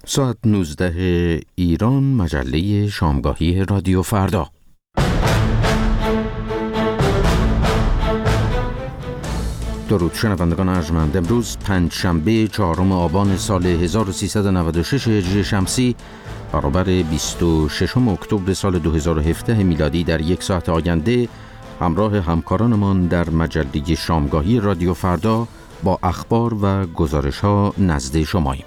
ساعت 19 ایران، مجله شامگاهی رادیو فردا. درود شنوندگان ارجمند. امروز پنجشنبه 4 آبان سال 1396 هجری شمسی برابر 26 اکتبر سال 2017 میلادی در یک ساعت آینده همراه همکارانمان در مجله شامگاهی رادیو فردا با اخبار و گزارش‌ها نزد شماییم.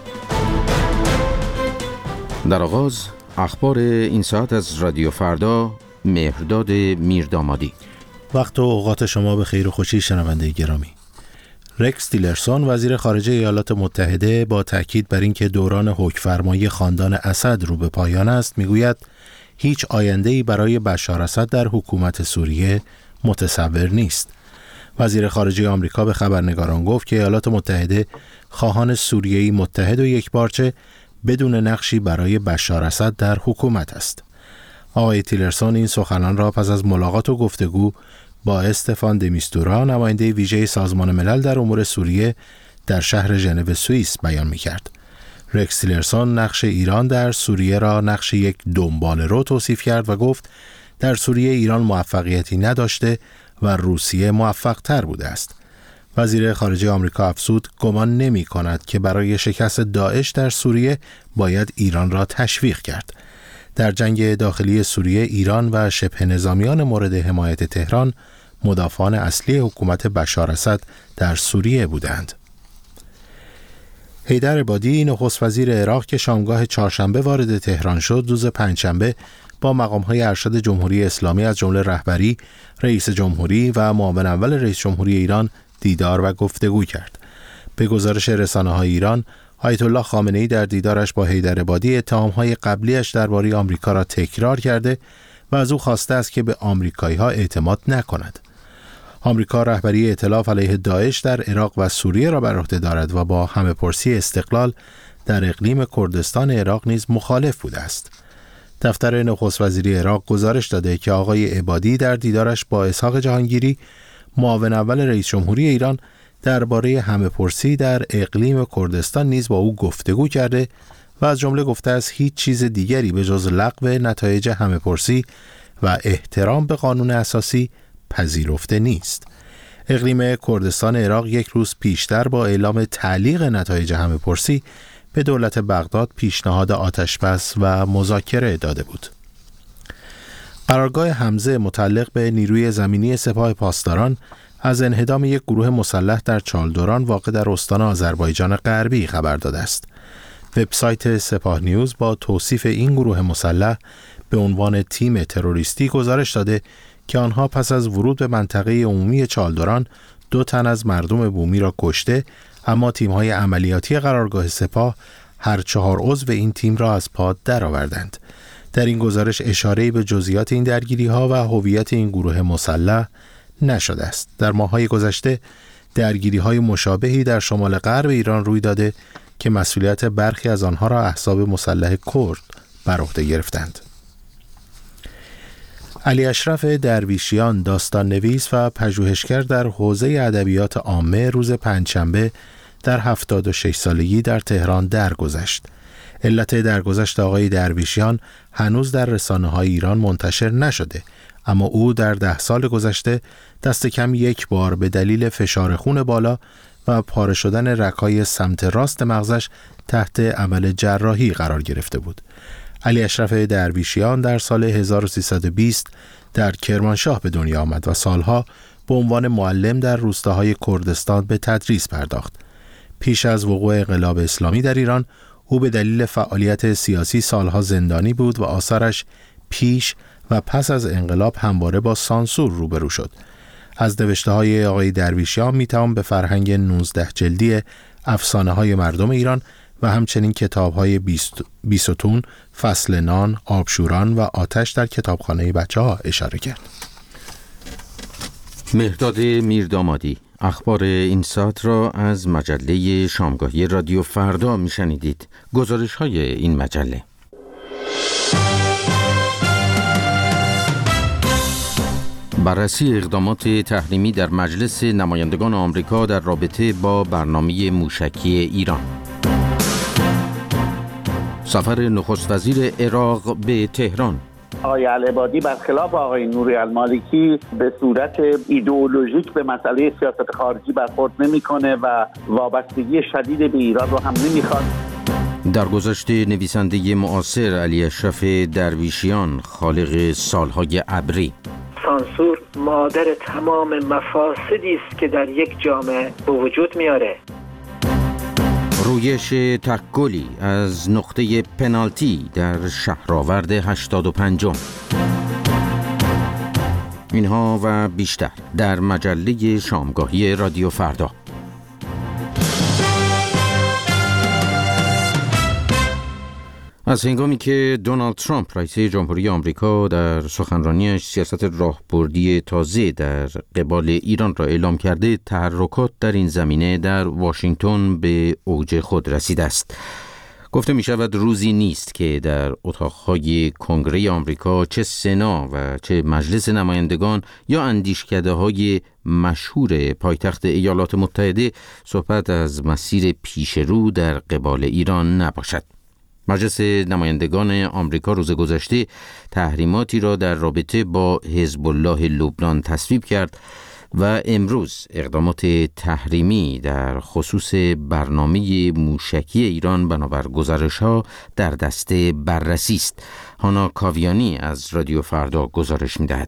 در آغاز اخبار این ساعت از رادیو فردا. مهرداد میردامادی. وقت و اوقات شما به خیر و خوشی شنونده گرامی. رکس تیلرسون وزیر خارجه ایالات متحده با تاکید بر اینکه دوران حکمفرمایی خاندان اسد رو به پایان است میگوید هیچ آینده‌ای برای بشار اسد در حکومت سوریه متصور نیست. وزیر خارجه آمریکا به خبرنگاران گفت که ایالات متحده خواهان سوریه‌ای متحد و یکپارچه بدون نقشی برای بشار اسد در حکومت است. آقای تیلرسون این سخنان را پس از ملاقات و گفتگو با استفان د میستورا، نماینده ویژه سازمان ملل در امور سوریه در شهر ژنو سوئیس بیان می‌کرد. رکس تیلرسون نقش ایران در سوریه را نقش یک دنباله‌رو توصیف کرد و گفت در سوریه ایران موفقیتی نداشته و روسیه موفق‌تر بوده است. وزیر خارجه آمریکا افزود گمان نمی‌کند که برای شکست داعش در سوریه باید ایران را تشویق کرد. در جنگ داخلی سوریه ایران و شبه نظامیان مورد حمایت تهران مدافعان اصلی حکومت بشار اسد در سوریه بودند. حیدر عبادی نخست وزیر عراق که شامگاه چهارشنبه وارد تهران شد، روز پنجشنبه با مقام‌های ارشد جمهوری اسلامی از جمله رهبری، رئیس جمهوری و معاون اول رئیس جمهوری ایران دیدار و گفتگو کرد. به گزارش رسانه‌های ایران، آیت الله خامنه‌ای در دیدارش با حیدر عبادی اتهام‌های قبلیش درباره آمریکا را تکرار کرده و از او خواسته است که به آمریکایی‌ها اعتماد نکند. آمریکا رهبری ائتلاف علیه داعش در عراق و سوریه را بر عهده دارد و با همه‌پرسی استقلال در اقلیم کردستان عراق نیز مخالف بوده است. دفتر نخست وزیری عراق گزارش داده که آقای عبادی در دیدارش با اسحاق جهانگیری، معاون اول رئیس جمهوری ایران، درباره همه‌پرسی در اقلیم کردستان نیز با او گفتگو کرده و از جمله گفته است هیچ چیز دیگری به جز لغو نتایج همه‌پرسی و احترام به قانون اساسی پذیرفته نیست. اقلیم کردستان عراق یک روز پیشتر با اعلام تعلیق نتایج همه‌پرسی به دولت بغداد پیشنهاد آتشبس و مذاکره داده بود. قرارگاه حمزه متعلق به نیروی زمینی سپاه پاسداران از انهدام یک گروه مسلح در چالدوران واقع در استان آذربایجان غربی خبر داده است. وبسایت سپاه نیوز با توصیف این گروه مسلح به عنوان تیم تروریستی گزارش داده که آنها پس از ورود به منطقه عمومی چالدوران 2 تن از مردم بومی را کشته، اما تیم‌های عملیاتی قرارگاه سپاه هر 4 عضو این تیم را از پا درآوردند. در این گزارش اشاره‌ای به جزئیات این درگیری‌ها و هویت این گروه مسلح نشده است. در ماه‌های گذشته درگیری‌های مشابهی در شمال غرب ایران روی داده که مسئولیت برخی از آنها را احزاب مسلح کرد بر عهده گرفتند. علی اشرف درویشیان، داستان نویس و پژوهشگر در حوزه ادبیات عامه، روز پنجشنبه در 76 سالگی در تهران درگذشت. علت درگذشت آقای درویشیان هنوز در رسانه‌های ایران منتشر نشده، اما او در 10 سال گذشته دست کم 1 بار به دلیل فشار خون بالا و پاره شدن رگ‌های سمت راست مغزش تحت عمل جراحی قرار گرفته بود. علی اشرف درویشیان در سال 1320 در کرمانشاه به دنیا آمد و سالها به عنوان معلم در روستاهای کردستان به تدریس پرداخت. پیش از وقوع انقلاب اسلامی در ایران، او به دلیل فعالیت سیاسی سالها زندانی بود و آثارش پیش و پس از انقلاب همواره با سانسور روبرو شد. از نوشته‌های آقای درویشیان میتوان به فرهنگ 19 جلدی افسانه‌های مردم ایران و همچنین کتاب‌های بیستون، فصل نان، آبشوران و آتش در کتابخانه بچه‌ها اشاره کرد. مهرداد میردامادی. اخبار این ساعت را از مجله شامگاهی رادیو فردا میشنیدید. گزارش‌های این مجله: بررسی اقدامات تحریمی در مجلس نمایندگان آمریکا در رابطه با برنامه موشکی ایران. سفر نخست وزیر عراق به تهران. آقای العبادی برخلاف آقای نوری المالکی به صورت ایدئولوژیک به مسئله سیاست خارجی برخورد نمی‌کنه و وابستگی شدید به ایران رو هم نمی‌خواد. در گذشته نویسنده معاصر علی اشرف درویشیان، خالق سالهای ابری: سانسور مادر تمام مفاسدی است که در یک جامعه به وجود میاره. رویش تک‌گلی از نقطه پنالتی در شهرآورد 85. اینها و بیشتر در مجله شامگاهی رادیو فردا. از هنگامی که دونالد ترامپ رئیس جمهوری آمریکا در سخنرانیش سیاست راهبردی تازه در قبال ایران را اعلام کرده، تحرکات در این زمینه در واشنگتن به اوج خود رسیده است. گفته می شود روزی نیست که در اتاقهای کنگره آمریکا، چه سنا و چه مجلس نمایندگان یا اندیشکده‌های مشهور پایتخت ایالات متحده، صحبت از مسیر پیشرو در قبال ایران نباشد. مجلس نمایندگان آمریکا روز گذشته تحریماتی را در رابطه با حزب الله لبنان تصویب کرد و امروز اقدامات تحریمی در خصوص برنامه موشکی ایران بنابر گزارش‌ها در دست بررسی است. هانا کاویانی از رادیو فردا گزارش می‌دهد.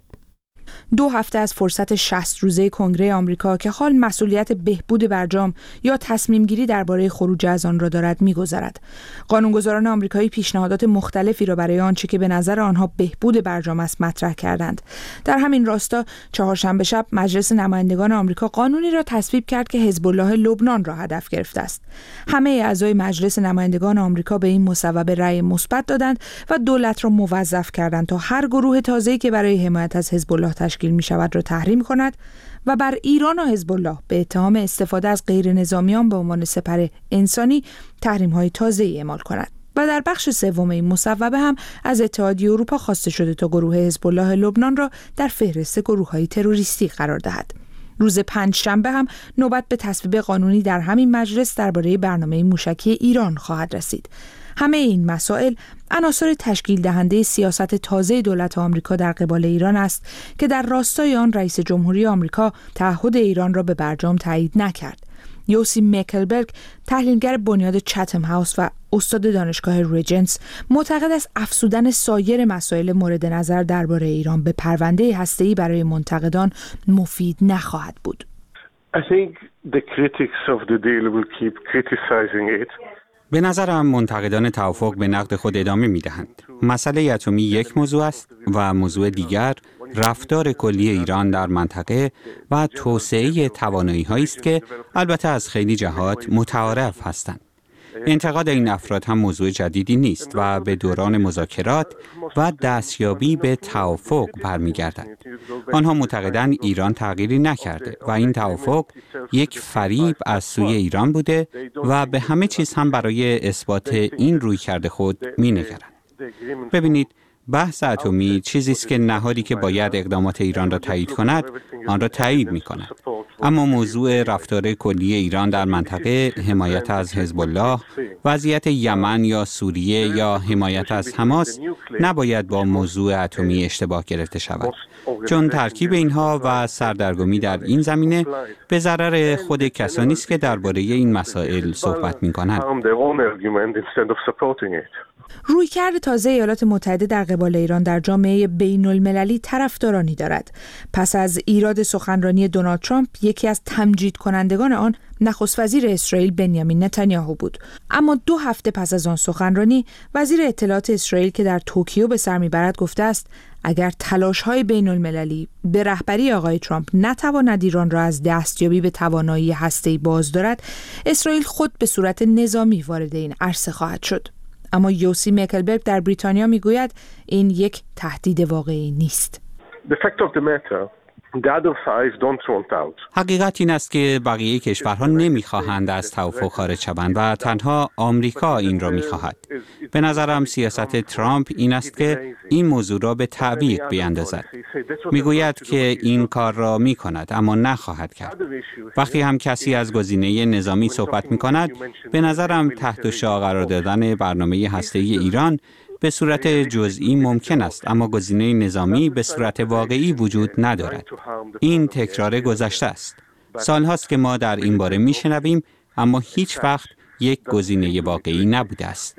2 هفته از فرصت 60 روزه کنگره آمریکا که حال مسئولیت بهبود برجام یا تصمیم گیری درباره خروج از آن را دارد می‌گذرد. قانونگذاران آمریکایی پیشنهادات مختلفی را برای آنچه که به نظر آنها بهبود برجام است مطرح کردند. در همین راستا چهارشنبه شب مجلس نمایندگان آمریکا قانونی را تصویب کرد که حزب الله لبنان را هدف گرفته است. همه اعضای مجلس نمایندگان آمریکا به این مصوبه رأی مثبت دادند و دولت را موظف کردند تا هر گروه تازه‌ای که برای حمایت از حزب الله تشکیل می شود را تحریم کند و بر ایران و حزب الله به اتهام استفاده از غیر نظامیان به عنوان سپر انسانی تحریم های تازه‌ای اعمال کند. و در بخش سوم این مصوبه هم از اتحادیه اروپا خواسته شده تا گروه حزب الله لبنان را در فهرست گروه‌های تروریستی قرار دهد. روز پنجشنبه هم نوبت به تصویب قانونی در همین مجلس درباره برنامه موشکی ایران خواهد رسید. همه این مسائل عناصر تشکیل دهنده سیاست تازه دولت آمریکا در قبال ایران است که در راستای آن رئیس جمهوری آمریکا تعهد ایران را به برجام تایید نکرد. یوسی میکلبرگ، تحلیلگر بنیاد چتم هاوس و استاد دانشگاه رجنس، معتقد است افزودن سایر مسائل مورد نظر درباره ایران به پرونده هسته‌ای برای منتقدان مفید نخواهد بود. I think the critics of the deal will keep criticizing it. به نظرم منتقدان توافق به نقد خود ادامه می‌دهند. مسئله اتمی یک موضوع است و موضوع دیگر رفتار کلی ایران در منطقه و توسعه توانایی‌هایی است که البته از خیلی جهات متعارف هستند. انتقاد این افراد هم موضوع جدیدی نیست و به دوران مذاکرات و دستیابی به توافق برمیگردد. آنها معتقدند ایران تغییری نکرده و این توافق یک فریب از سوی ایران بوده و به همه چیز هم برای اثبات این رویکرد خود می‌نگرند. ببینید، بحث اتمی چیزی است که نهادی که باید اقدامات ایران را تایید کند آن را تایید می‌کند. اما موضوع رفتار کلی ایران در منطقه، حمایت از حزب الله، وضعیت یمن یا سوریه یا حمایت از حماس نباید با موضوع اتمی اشتباه گرفته شود، چون ترکیب اینها و سردرگمی در این زمینه به ضرر خود کسانی است که درباره این مسائل صحبت می‌کنند. رویکرد تازه ایالات متحده در قبال ایران در جامعه بین المللی طرفدارانی دارد. پس از ایراد سخنرانی دونالد ترامپ، یکی از تمجید کنندگان آن نخست وزیر اسرائیل بنیامین نتانیاهو بود. اما 2 هفته پس از آن سخنرانی، وزیر اطلاعات اسرائیل که در توکیو به سر میبرد گفته است اگر تلاش‌های بین المللی به رهبری آقای ترامپ نتواند ایران را از دستیابی به توانایی هسته‌ای باز دارد، اسرائیل خود به صورت نظامی وارد این عرصه خواهد شد. اما یوسی میکلبرگ در بریتانیا میگوید این یک تهدید واقعی نیست. The fact of the matter The other five don't want out. حقیقت این است که بقیه کشورها نمیخواهند از توافق خارج شوند و تنها آمریکا این را میخواهد. به نظرم سیاست ترامپ این است که این موضوع را به تعویق بیاندازد. میگوید که این کار را میکند اما نخواهد کرد. وقتی هم کسی از گزینه نظامی صحبت میکند، به نظرم تحت شعاع قرار دادن برنامه هسته‌ای ایران به صورت جزئی ممکن است، اما گزینه نظامی به صورت واقعی وجود ندارد. این تکرار گذشته است. سالهاست که ما در این باره میشنویم، اما هیچ وقت یک گزینه واقعی نبوده است.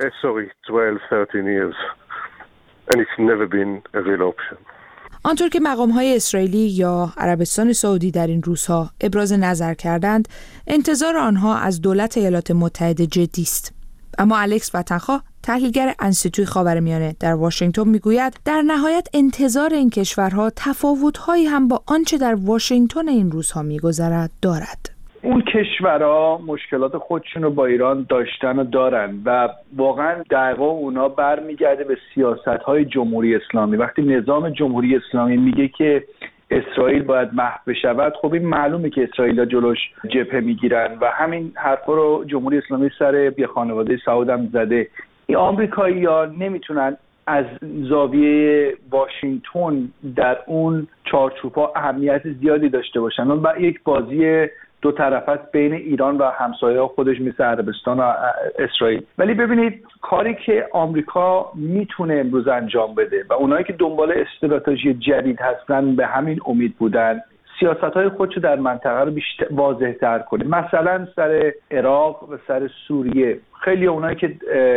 آنطور که مقام‌های اسرائیلی یا عربستان سعودی در این روزها ابراز نظر کردند، انتظار آنها از دولت ایالات متحده جدی است. اما الکس وطنخواه، تحلیلگر انستیتوی خاورمیانه در واشنگتن، میگوید در نهایت انتظار این کشورها تفاوت‌هایی هم با آنچه در واشنگتن این روزها می‌گذرد دارد. اون کشورها مشکلات خودشون رو با ایران داشتن و دارن و واقعا دعوا اونا برمیگرده به سیاست‌های جمهوری اسلامی. وقتی نظام جمهوری اسلامی میگه که اسرائیل باید محو بشود، خب این معلومه که اسرائیل جلوش جبهه میگیرن و همین حرفا رو جمهوری اسلامی سر بی خانواده سعود هم زده. این آمریکایی‌ها نمیتونن از زاویه واشنگتن در اون چارچوب‌ها اهمیت زیادی داشته باشن و یک بازی دو طرفه است بین ایران و همسایه‌ها خودش مثل عربستان و اسرائیل. ولی ببینید کاری که آمریکا میتونه امروز انجام بده و اونایی که دنبال استراتژی جدید هستن به همین امید بودن، سیاست‌های خودشو در منطقه رو بیشتر واضح‌تر کنه. مثلا سر عراق و سر سوریه خیلی اونایی که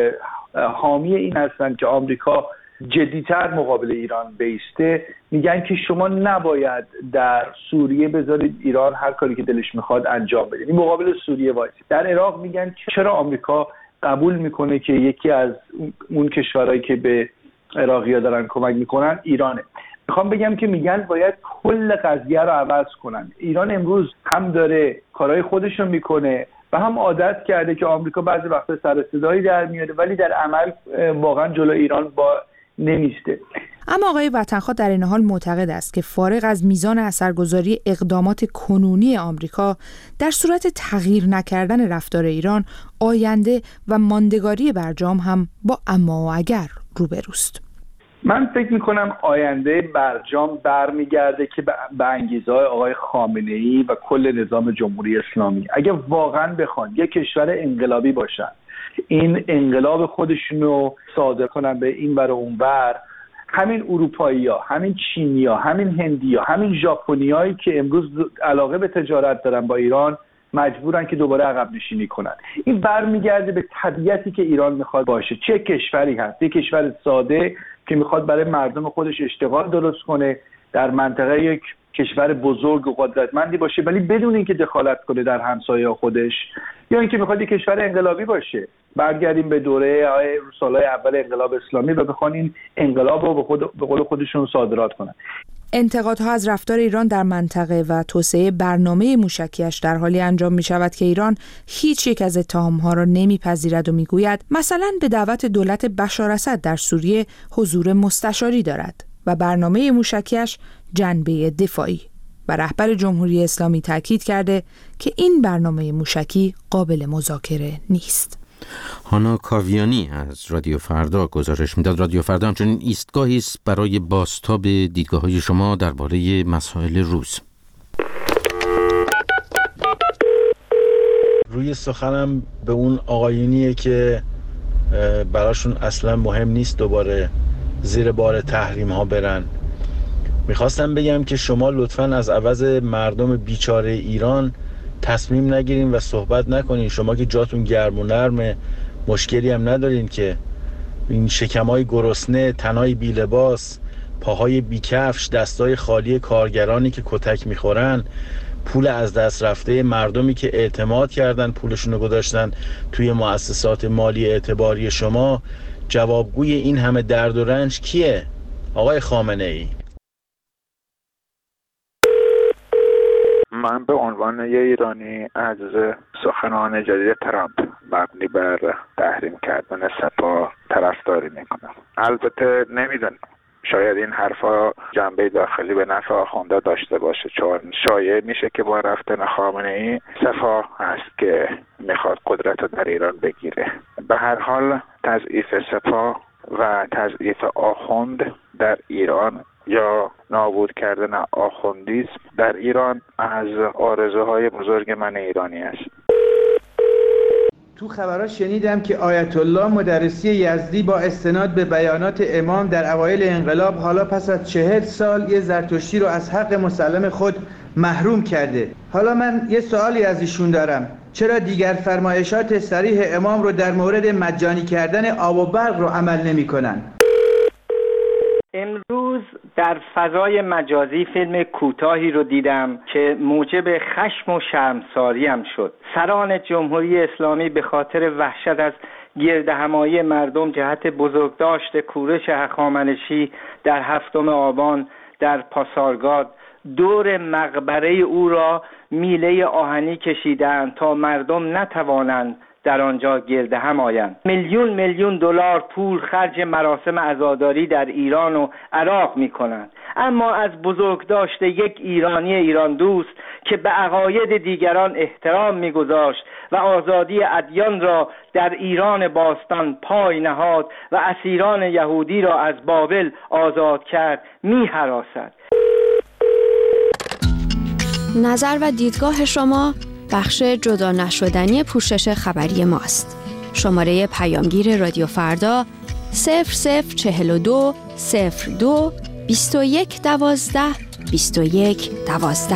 حامی این هستن که آمریکا جدی‌تر مقابل ایران بیسته، میگن که شما نباید در سوریه بذارید ایران هر کاری که دلش میخواد انجام بده. این مقابل سوریه وایسی. در عراق میگن چرا آمریکا قبول میکنه که یکی از اون کشورهایی که به عراقی‌ها دارن کمک میکنن ایرانه. میخوام بگم که میگن باید کل قضیه رو عوض کنن. ایران امروز هم داره کارهای خودش رو میکنه و هم عادت کرده که آمریکا بعضی وقتا سر صدایی در میاره ولی در عمل واقعا جلو ایران با نمیسته. اما آقای وطنخواه در این حال معتقد است که فارغ از میزان اثرگذاری اقدامات کنونی آمریکا، در صورت تغییر نکردن رفتار ایران، آینده و ماندگاری برجام هم با اما و اگر روبروست. من فکر میکنم آینده برجام برمیگرده که به انگیزه‌های آقای خامنه‌ای و کل نظام جمهوری اسلامی. اگه واقعا بخوان یک کشور انقلابی باشن، این انقلاب خودشونو صادر کنن به این ور و اون ور، همین اروپایی‌ها، همین چینی‌ها، همین هندی‌ها، همین ژاپنیایی که امروز علاقه به تجارت دارن با ایران مجبورن که دوباره عقب نشینی کنن. این برمیگرده به طبیعتی که ایران میخواد باشه. چه کشوری هست؟ یک کشور ساده که میخواد برای مردم خودش اشتغال درست کنه، در منطقه یک کشور بزرگ و قدرتمندی باشه ولی بدون اینکه دخالت کنه در همسایه خودش، یا اینکه میخواد یک کشور انقلابی باشه. برگردیم به دوره سالهای اول انقلاب اسلامی و بخوان این انقلاب رو به قول خودشون صادرات کنن. انتقادها از رفتار ایران در منطقه و توسعه برنامه موشکیش در حالی انجام می شود که ایران هیچ یک از اتهامها را نمیپذیرد و میگوید مثلا به دعوت دولت بشار اسد در سوریه حضور مستشاری دارد و برنامه موشکیش جنبه دفاعی، و رهبر جمهوری اسلامی تاکید کرده که این برنامه موشکی قابل مذاکره نیست. هانا کاویانی از رادیو فردا گزارش میداد. رادیو فردا همچنین ایستگاهی است برای بازتاب دیدگاه‌های شما درباره مسائل روز. روی سخنم به اون آقایونیه که براشون اصلا مهم نیست دوباره زیر بار تحریم ها برن. میخواستم بگم که شما لطفاً از عوض مردم بیچاره ایران تصمیم نگیرین و صحبت نکنین. شما که جاتون گرم و نرمه، مشکلی هم ندارین که این شکمای گرسنه، تنای بی لباس، پاهای بی کفش، دستای خالی کارگرانی که کتک میخورن، پول از دست رفته مردمی که اعتماد کردن پولشون رو گذاشتن توی مؤسسات مالی اعتباری شما، جوابگوی این همه درد و رنج کیه؟ آقای خامنه ای. من به عنوان یه ایرانی از سخنان جدید ترامپ مبنی بر تحریم کردن سپاه طرفداری میکنم. البته نمیدونم شاید این حرفا جنبه داخلی به نفع آخونده داشته باشه، چون شایع میشه که با رفتن خامنه‌ای سپاه هست که میخواد قدرت رو در ایران بگیره. به هر حال تضعیف سپاه و تضعیف آخوند در ایران یا نابود کردن آخوندیسم در ایران از آرزوهای بزرگ من ایرانی است. تو خبرها شنیدم که آیت الله مدرسی یزدی با استناد به بیانات امام در اوایل انقلاب حالا پس از 40 سال یه زرتشتی رو از حق مسلم خود محروم کرده. حالا من یه سوالی از ایشون دارم، چرا دیگر فرمایشات صریح امام رو در مورد مجانی کردن آب و برق رو عمل نمی کنن؟ امروز در فضای مجازی فیلم کوتاهی رو دیدم که موجب خشم و شرمساریم شد. سران جمهوری اسلامی به خاطر وحشت از گردهمایی مردم جهت بزرگداشت کورش هخامنشی در 7 آبان در پاسارگاد دور مقبره او را میله آهنی کشیدند تا مردم نتوانند در آنجا گرد هم آیند. میلیون دلار پول خرج مراسم عزاداری در ایران و عراق می کنند، اما از بزرگداشت یک ایرانی ایران دوست که به عقاید دیگران احترام می گذاشت و آزادی ادیان را در ایران باستان پای نهاد و اسیران یهودی را از بابل آزاد کرد می هراسد. نظر و دیدگاه شما بخش جدا نشدنی پوشش خبری ماست. شماره پیامگیر رادیو فردا 0042 02 21 12 21 12.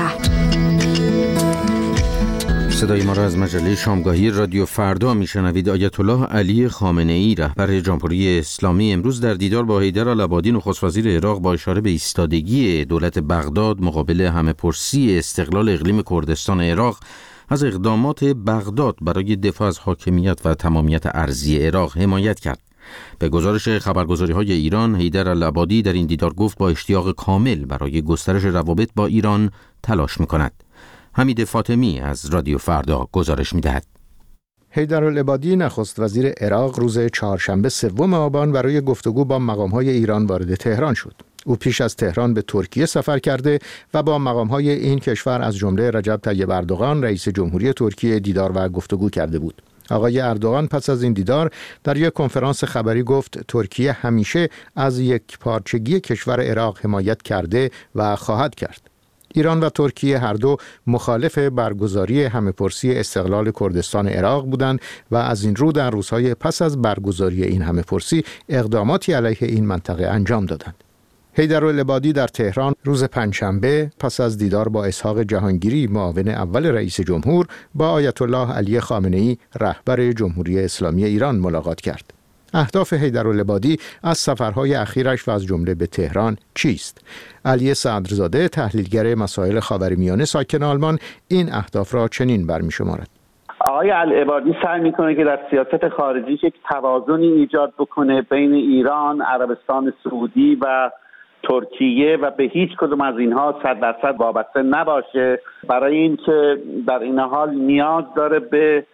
صدای ما را از مجله شامگاهی رادیو فردا میشنوید. آیت الله علی خامنه‌ای رهبر جمهوری اسلامی امروز در دیدار با حیدر العبادی نخست وزیر عراق با اشاره به ایستادگی دولت بغداد مقابل همه‌پرسی استقلال اقلیم کردستان عراق از اقدامات بغداد برای دفاع از حاکمیت و تمامیت ارضی عراق حمایت کرد. به گزارش خبرگزاری‌های ایران، حیدر العبادی در این دیدار گفت با اشتیاق کامل برای گسترش روابط با ایران تلاش می‌کند. حمید فاطمی از رادیو فردا گزارش می‌دهد. حیدر العبادی نخست وزیر عراق روز چهارشنبه 3 آبان برای گفتگو با مقام‌های ایران وارد تهران شد. او پیش از تهران به ترکیه سفر کرده و با مقام‌های این کشور از جمله رجب طیب اردوغان رئیس جمهوری ترکیه دیدار و گفتگو کرده بود. آقای اردوغان پس از این دیدار در یک کنفرانس خبری گفت ترکیه همیشه از یک پارچگی کشور عراق حمایت کرده و خواهد کرد. ایران و ترکیه هر دو مخالف برگزاری همه‌پرسی استقلال کردستان عراق بودند و از این رو در روزهای پس از برگزاری این همه‌پرسی اقداماتی علیه این منطقه انجام دادند. حیدر العبادی در تهران روز پنجشنبه پس از دیدار با اسحاق جهانگیری معاون اول رئیس جمهور با آیت الله علی خامنه‌ای رهبر جمهوری اسلامی ایران ملاقات کرد. اهداف حیدر العبادی از سفرهای اخیرش و از جمله به تهران چیست؟ علی صدرزاده تحلیلگر مسائل خاورمیانه ساکن آلمان این اهداف را چنین برمی‌شمارد. آقای العبادی سعی میکنه که در سیاست خارجی یک توازنی ایجاد بکنه بین ایران، عربستان سعودی و ترکیه و به هیچ کدوم از اینها 100% وابسته نباشه، برای اینکه در این حال نیاز داره به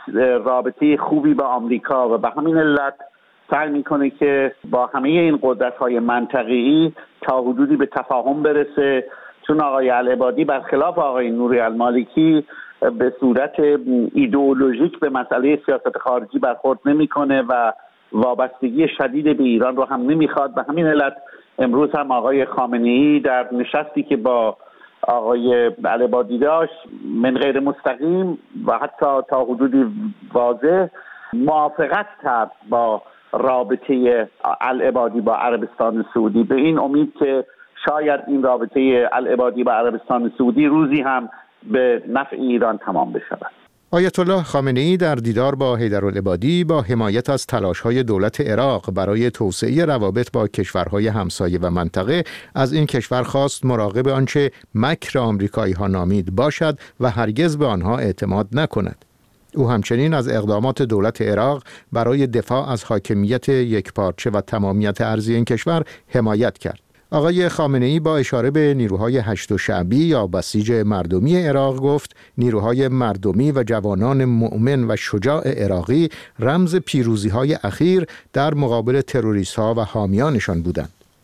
رابطه خوبی با آمریکا و به همین علت سعی میکنه که با همه این قدرت‌های منطقه‌ای تا حدودی به تفاهم برسه، چون آقای العبادی برخلاف آقای نوری المالکی به صورت ایدئولوژیک به مسئله سیاست خارجی برخورد نمیکنه و وابستگی شدید به ایران رو هم نمیخواد. به همین علت امروز هم آقای خامنه‌ای در نشستی که با آقای العبادی داشت من غیر مستقیم و حتی تا حدودی واضح موافقت کرد با رابطه العبادی با عربستان سعودی، به این امید که شاید این رابطه العبادی با عربستان سعودی روزی هم به نفع ایران تمام بشود. آیت الله خامنه‌ای در دیدار با حیدر العبادی با حمایت از تلاش‌های دولت عراق برای توسعه روابط با کشورهای همسایه و منطقه از این کشور خواست مراقب آنچه مکر آمریکایی‌ها نامید باشد و هرگز به آنها اعتماد نکند. او همچنین از اقدامات دولت عراق برای دفاع از حاکمیت یکپارچه و تمامیت ارضی این کشور حمایت کرد. آقای خامنه‌ای با اشاره به نیروهای هشت شعبی یا بسیج مردمی عراق گفت نیروهای مردمی و جوانان مؤمن و شجاع عراقی رمز پیروزی‌های اخیر در مقابل تروریست‌ها و حامیانشان بودند.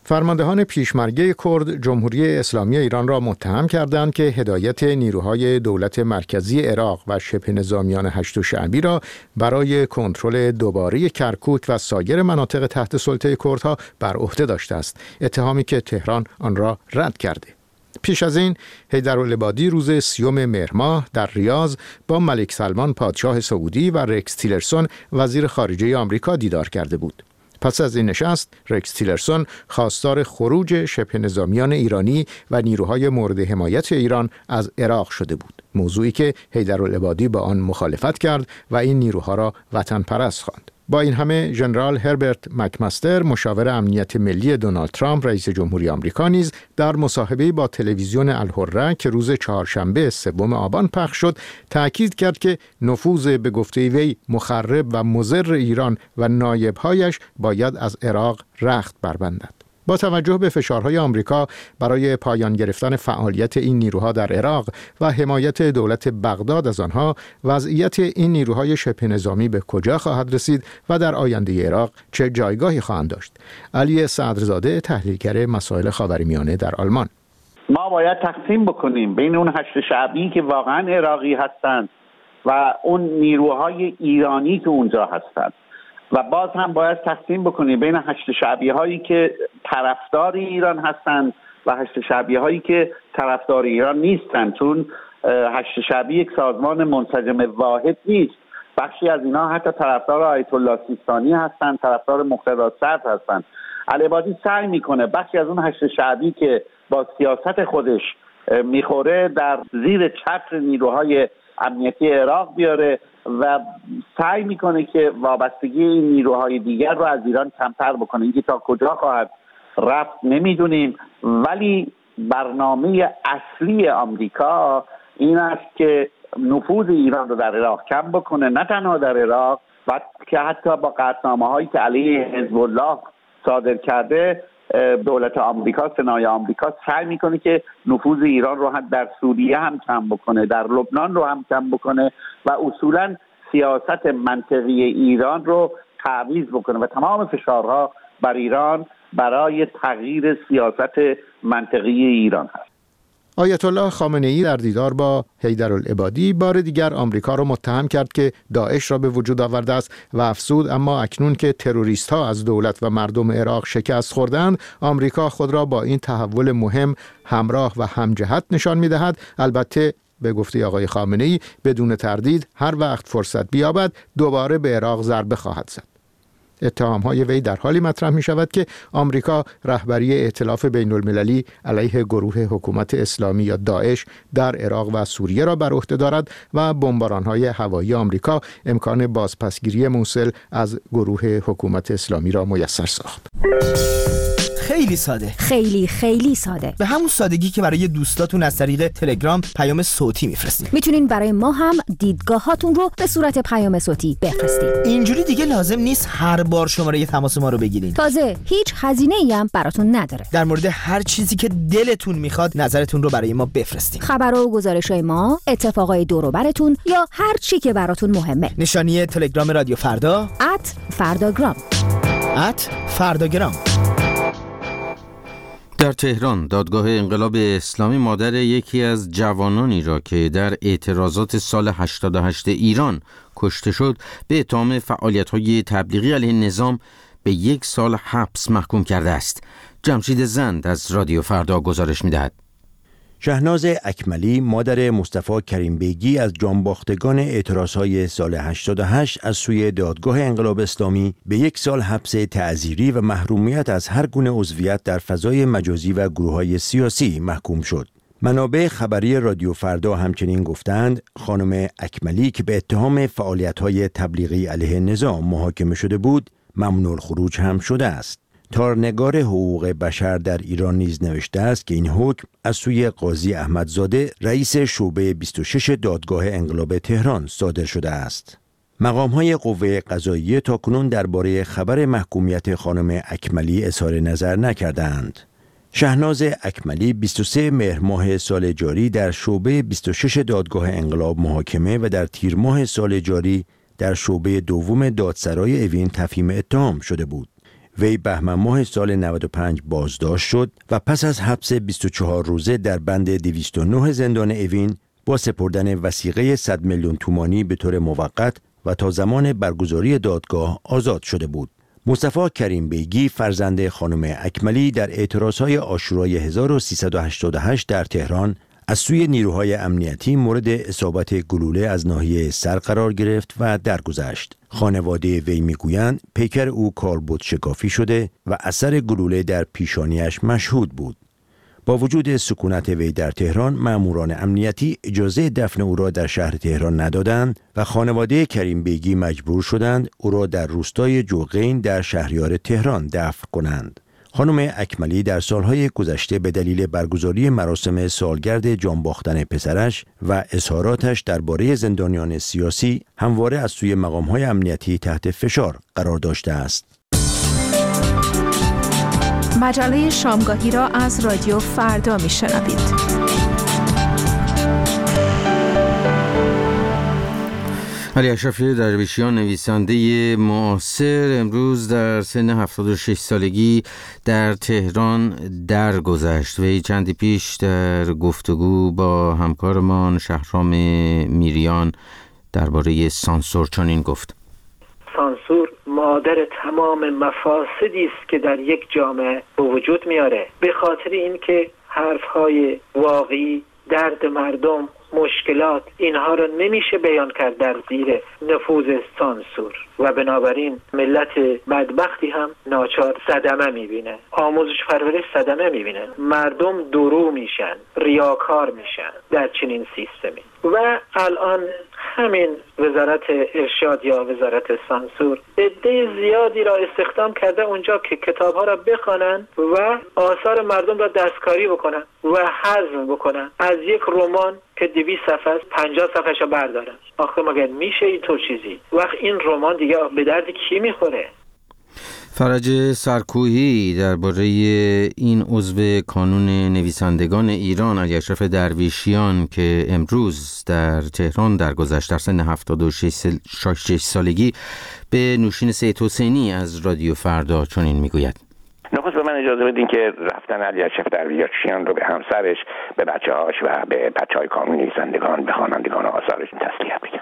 فرماندهان پیشمرگه کرد جمهوری اسلامی ایران را متهم کردند که هدایت نیروهای دولت مرکزی عراق و شبه نظامیان هشت شعبی را برای کنترل دوباره کرکوک و سایر مناطق تحت سلطه کردها بر عهده داشته است، اتهامی که تهران آن را رد کرده. پیش از این حیدرالعبادی روز 30 مهر ماه در ریاض با ملک سلمان پادشاه سعودی و رکس تیلرسون وزیر خارجه آمریکا دیدار کرده بود. پس از این نشست، رکس تیلرسون خواستار خروج شبه نظامیان ایرانی و نیروهای مورد حمایت ایران از عراق شده بود، موضوعی که حیدرالعبادی با آن مخالفت کرد و این نیروها را وطن پرست خواند. با این همه ژنرال هربرت مکمستر مشاور امنیت ملی دونالد ترامپ رئیس جمهوری آمریکا نیز در مصاحبه‌ای با تلویزیون الحره که روز چهارشنبه 3 آبان پخش شد تأکید کرد که نفوذ به گفته وی مخرب و مضر ایران و نایب‌هایش باید از عراق رخت بربندد. با توجه به فشارهای آمریکا برای پایان گرفتن فعالیت این نیروها در عراق و حمایت دولت بغداد از آنها، وضعیت این نیروهای شبه نظامی به کجا خواهد رسید و در آینده عراق چه جایگاهی خواهند داشت؟ علی صدرزاده، تحلیلگر مسائل خاورمیانه در آلمان: ما باید تقسیم بکنیم بین اون هشت شعبی که واقعا عراقی هستند و اون نیروهای ایرانی که اونجا هستند، و باز هم باید تقسیم بکنیم بین هشت شعبی هایی که طرفدار ایران هستند و هشت شعبی هایی که طرفدار ایران نیستند، چون هشت شعبی یک سازمان منسجم واحد نیست. بخشی از اینا حتی طرفدار آیت الله سیستانی هستند، طرفدار مقتدا صدر هستند. العبادی سعی میکنه بخشی از اون هشت شعبی که با سیاست خودش میخوره در زیر چتر نیروهای امنیتی عراق بیاره و سعی میکنه که وابستگی این نیروهای دیگر رو از ایران کمتر بکنه. اینکه تا کجا خواهد رفت نمیدونیم، ولی برنامه اصلی آمریکا این است که نفوذ ایران رو در عراق کم بکنه، نه تنها در عراق، و که حتی با قطعنامه‌هایی که علیه حزب الله صادر کرده دولت آمریکا، سنای آمریکا سعی میکنه که نفوذ ایران رو هم در سوریه هم کم بکنه، در لبنان رو هم کم بکنه و اصولا سیاست منطقی ایران رو تعویض بکنه و تمام فشارها بر ایران برای تغییر سیاست منطقی ایران هست. آیت الله خامنه‌ای در دیدار با حیدرالعبادی بار دیگر آمریکا را متهم کرد که داعش را به وجود آورده است و افزود اما اکنون که تروریست‌ها از دولت و مردم عراق شکست خوردند، آمریکا خود را با این تحول مهم همراه و همجهت نشان می‌دهد. البته به گفته آقای خامنه‌ای بدون تردید هر وقت فرصت بیابد دوباره به عراق ضربه خواهد زد. اتهام‌های وی در حالی مطرح می‌شود که آمریکا رهبری ائتلاف بین‌المللی علیه گروه حکومت اسلامی یا داعش در عراق و سوریه را بر عهده دارد و بمباران‌های هوایی آمریکا امکان بازپسگیری موصل از گروه حکومت اسلامی را میسر ساخت. خیلی ساده، خیلی ساده، به همون سادگی که برای دوستاتون از طریق تلگرام پیام صوتی میفرستید. میتونین برای ما هم دیدگاهاتون رو به صورت پیام صوتی بفرستید. اینجوری دیگه لازم نیست هر بار شماره تماس ما رو بگیرین. تازه هیچ هزینه‌ای هم براتون نداره. در مورد هر چیزی که دلتون میخواد نظرتون رو برای ما بفرستید. خبرها و گزارش‌های ما، اتفاقای دور و براتون یا هر چی که براتون مهمه. نشانی تلگرام رادیو فردا @فرداگرام. @فرداگرام. در تهران دادگاه انقلاب اسلامی مادر یکی از جوانانی را که در اعتراضات سال 88 ایران کشته شد به اتهام فعالیت‌های تبلیغی علیه نظام به 1 سال حبس محکوم کرده است. جمشید زند از رادیو فردا گزارش می‌دهد. شهناز اکملی مادر مصطفی کریم بیگی از جانباختگان اعتراضهای سال 88 از سوی دادگاه انقلاب اسلامی به 1 سال حبس تعزیری و محرومیت از هر گونه عضویت در فضای مجازی و گروه‌های سیاسی محکوم شد. منابع خبری رادیو فردا همچنین گفتند خانم اکملی که به اتهام فعالیت‌های تبلیغی علیه نظام محاکمه شده بود، ممنوع الخروج هم شده است. تارنگار حقوق بشر در ایران نیز نوشته است که این حکم از سوی قاضی احمدزاده رئیس شعبه 26 دادگاه انقلاب تهران صادر شده است. مقام‌های قوه قضاییه تاکنون درباره خبر محکومیت خانم اکملی اظهار نظر نکردند. شهناز اکملی 23 مهر ماه سال جاری در شعبه 26 دادگاه انقلاب محاکمه و در تیر ماه سال جاری در شعبه دوم دادسرای اوین تفهیم اتهام شده بود. وی بهمن ماه سال 95 بازداشت شد و پس از حبس 24 روزه در بند 209 زندان اوین با سپردن وثیقه 100 میلیون تومانی به طور موقت و تا زمان برگزاری دادگاه آزاد شده بود. مصطفی کریم بیگی فرزند خانم اکملی در اعتراضهای عاشورای 1388 در تهران از سوی نیروهای امنیتی مورد اصابت گلوله از ناحیه سر قرار گرفت و درگذشت. خانواده وی میگویند پیکر او کالبد شکافی شده و اثر گلوله در پیشانیش مشهود بود. با وجود سکونت وی در تهران، مأموران امنیتی اجازه دفن او را در شهر تهران ندادند و خانواده کریم بیگی مجبور شدند او را در روستای جوقین در شهریار تهران دفن کنند. خانم اکملی در سالهای گذشته به دلیل برگزاری مراسم سالگرد جان باختن پسرش و اظهاراتش درباره زندانیان سیاسی همواره از سوی مقام‌های امنیتی تحت فشار قرار داشته است. مجله شامگاهی را از رادیو فردا میشنوید. علی اشرف درویشیان نویسنده معاصر امروز در سن 76 سالگی در تهران درگذشت. وی چندی پیش در گفتگو با همکارمان شهرام میریان درباره سانسور چنین گفت: سانسور مادر تمام مفاسدی است که در یک جامعه به وجود میاره، به خاطر اینکه حرفهای واقعی، درد مردم، مشکلات، اینها رو نمیشه بیان کرد در زیر نفوذ سانسور و بنابراین ملت بدبختی هم ناچار صدمه میبینه، آموزش پرورش صدمه میبینه، مردم درو میشن، ریاکار میشن در چنین سیستمی. و الان همین وزارت ارشاد یا وزارت سانسور عده زیادی را استخدام کرده اونجا که کتاب‌ها را بخوانند و آثار مردم را دستکاری بکنن و حذف بکنن. از یک رمان که 200 صفحه است 50 صفحه‌شو بردارن. آخه مگر میشه اینطور چیزی؟ وقت این رمان دیگه به درد کی میخوره؟ فرج سرکوهی درباره این عضو کانون نویسندگان ایران علی اشرف درویشیان که امروز در تهران درگذشت در سن 76 سالگی به نوشین سید حسینی از رادیو فردا چنین میگوید: نخست به من اجازه بدین که رفتن علی اشرف درویشیان رو به همسرش، به بچه‌هاش و به بچه‌های کانون نویسندگان، به خوانندگان آثارش تسلیت بگم.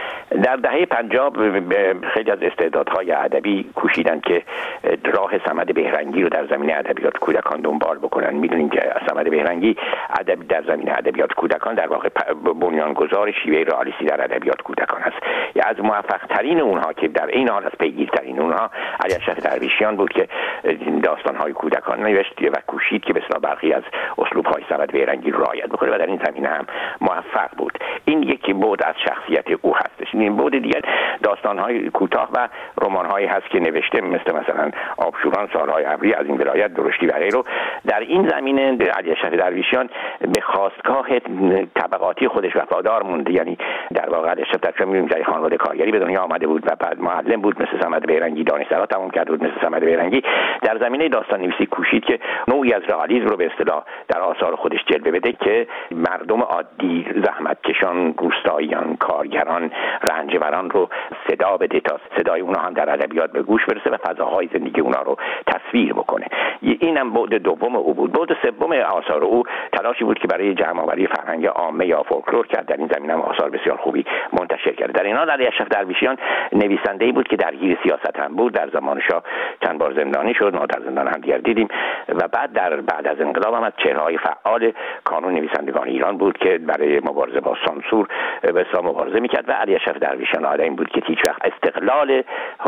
در دهه 50 خیلی از استعدادهای ادبی کوشیدن که راه صمد بهرنگی رو در زمینه ادبیات کودکان دنبال بکنن. میدونیم که صمد بهرنگی ادب در زمینه ادبیات کودکان در واقع بنیانگذار شیوه رئالیستی در ادبیات کودکان است. یا از موفق ترین اونها که در این حال از پیگیرترین اونها علی اشرف درویشیان بود که داستان‌های کودکان نوشت و کوشید که به اصطلاح برخی از اسلوب‌های صمد بهرنگی رو رعایت بکنه و در این زمینه هم موفق بود. این یکی بود از شخصیت او هستش. این بود دیگر داستان‌های کوتاه و رمان‌هایی هست که نوشته، مثلا آبشوران، سال‌های ابری، از این ولایت، درشتی و غیره. در این زمینه علی اشرف درویشیان به خواستگاه طبقاتی خودش وفادار موند. یعنی در واقع علی اشرف درویشیان می‌بینیم در خانواده کارگری به دنیا آمده بود و بعد معلم بود، مثل صمد بهرنگی دانشسرا تمام کرده بود، مثل صمد بهرنگی در زمینه داستان نویسی کوشید که نوعی از رئالیسم رو به اصطلاح در آثار خودش جلوه بده که مردم عادی، زحمتکشان، روستاییان، کارگران، رنجبران رو صدا بده تا صدای اونها هم در ادبیات به گوش برسه و فضاهای زندگی اونها رو تصویر بکنه. اینم بعد دوم او بود. بعد سوم آثار او تلاشی بود که برای جمع‌آوری فرهنگ عامه یا فولکلور کرد. در این زمینه هم آثار بسیار خوبی منتشر کرد. در این حال علی اشرف درویشیان نویسنده‌ای بود که درگیر سیاست هم بود. در زمان شاه چند بار زندانی شد، ما در زندان هم دیگر دیدیم و بعد از انقلاب هم از چهره‌های فعال کانون نویسندگان ایران بود که برای مبارزه با سانسور به اصطلاح مبارزه می‌کرد و علی اشرف درویشیان آدمی بود که هیچ وقت استقلال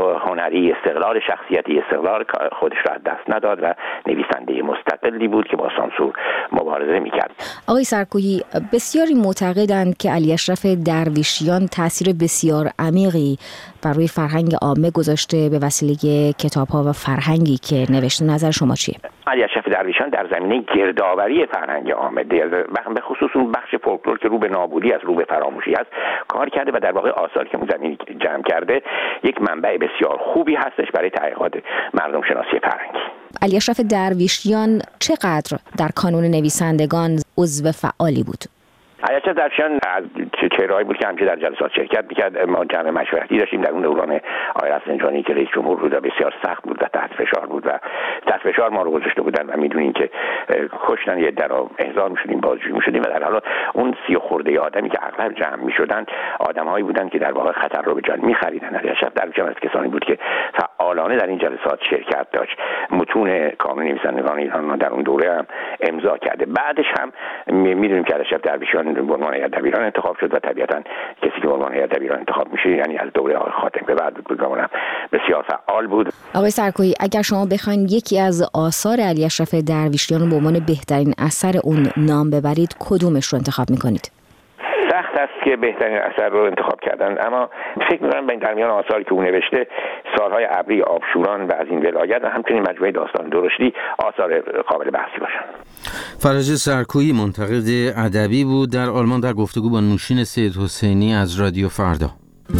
هنری، استقلال شخصیتی، استقلال خودش را از دست نداد و نویسنده مستقلی بود که با سانسور مبارزه می‌کرد. آقای سرکوهی، بسیاری معتقدند که علی اشرف درویشیان تاثیر بسیار عمیقی بر روی فرهنگ عامه گذاشته به وسیله کتاب‌ها و فرهنگی که نوشته. نظر شما چیه؟ علی اشرف درویشیان در زمینه گردآوری فرهنگ عامه، به خصوص اون بخش فولکلور که رو به نابودی است، رو به فراموشی است، کار کرده و در واقع آثاری که زمینی جمع کرده یک منبع بسیار خوبی هستش برای تحقیقات مردم شناسی فرهنگی. علی اشرف درویشیان چقدر در کانون نویسندگان عضو فعالی بود؟ علیه درفشان از چهرهایی بود که همیشه در جلسات شرکت میکرد. ما جمع مشورتی داشتیم در اون دوران آقای رفسنجانی که رئیس جمهور بود و بسیار سخت بود و تحت فشار بود و تحت فشار ما رو گذاشته بودن و میدونین که کشتن یه در احضار میشدیم، بازجویی میشدیم و در حال اون 30 خورده آدمی که اغلب جمع میشدن آدمهایی بودن که در واقع خطر رو به جان میخریدن. علیه درفشان از کسانی بود که فعالانه در این جلسات شرکت داشت. متون کانون نویسندگان ایران در اون دوره هم امضا کرده. بعدش هم میدونیم که علیه درویشیان به عنوان هیئت دبیران انتخاب شد و طبیعتا کسی که به عنوان هیئت دبیران انتخاب میشه یعنی از دوره آقای خاتمی به بعد بود گمانم بسیار فعال بود. آقای سرکویی، اگر شما بخواید یکی از آثار علی اشرف درویشیان رو به عنوان بهترین اثر اون نام ببرید کدومش رو انتخاب میکنید؟ سخت است که بهترین اثر رو انتخاب کردن، اما فکر می‌کنم در میان آثاری که او نوشته سالهای ابری، آبشوران و از این ولایت و همچنین مجموعه داستان درشتی آثار قابل بحثی باشن. فرج سرکویی منتقد ادبی بود در آلمان در گفتگو با نوشین سید حسینی از رادیو فردا.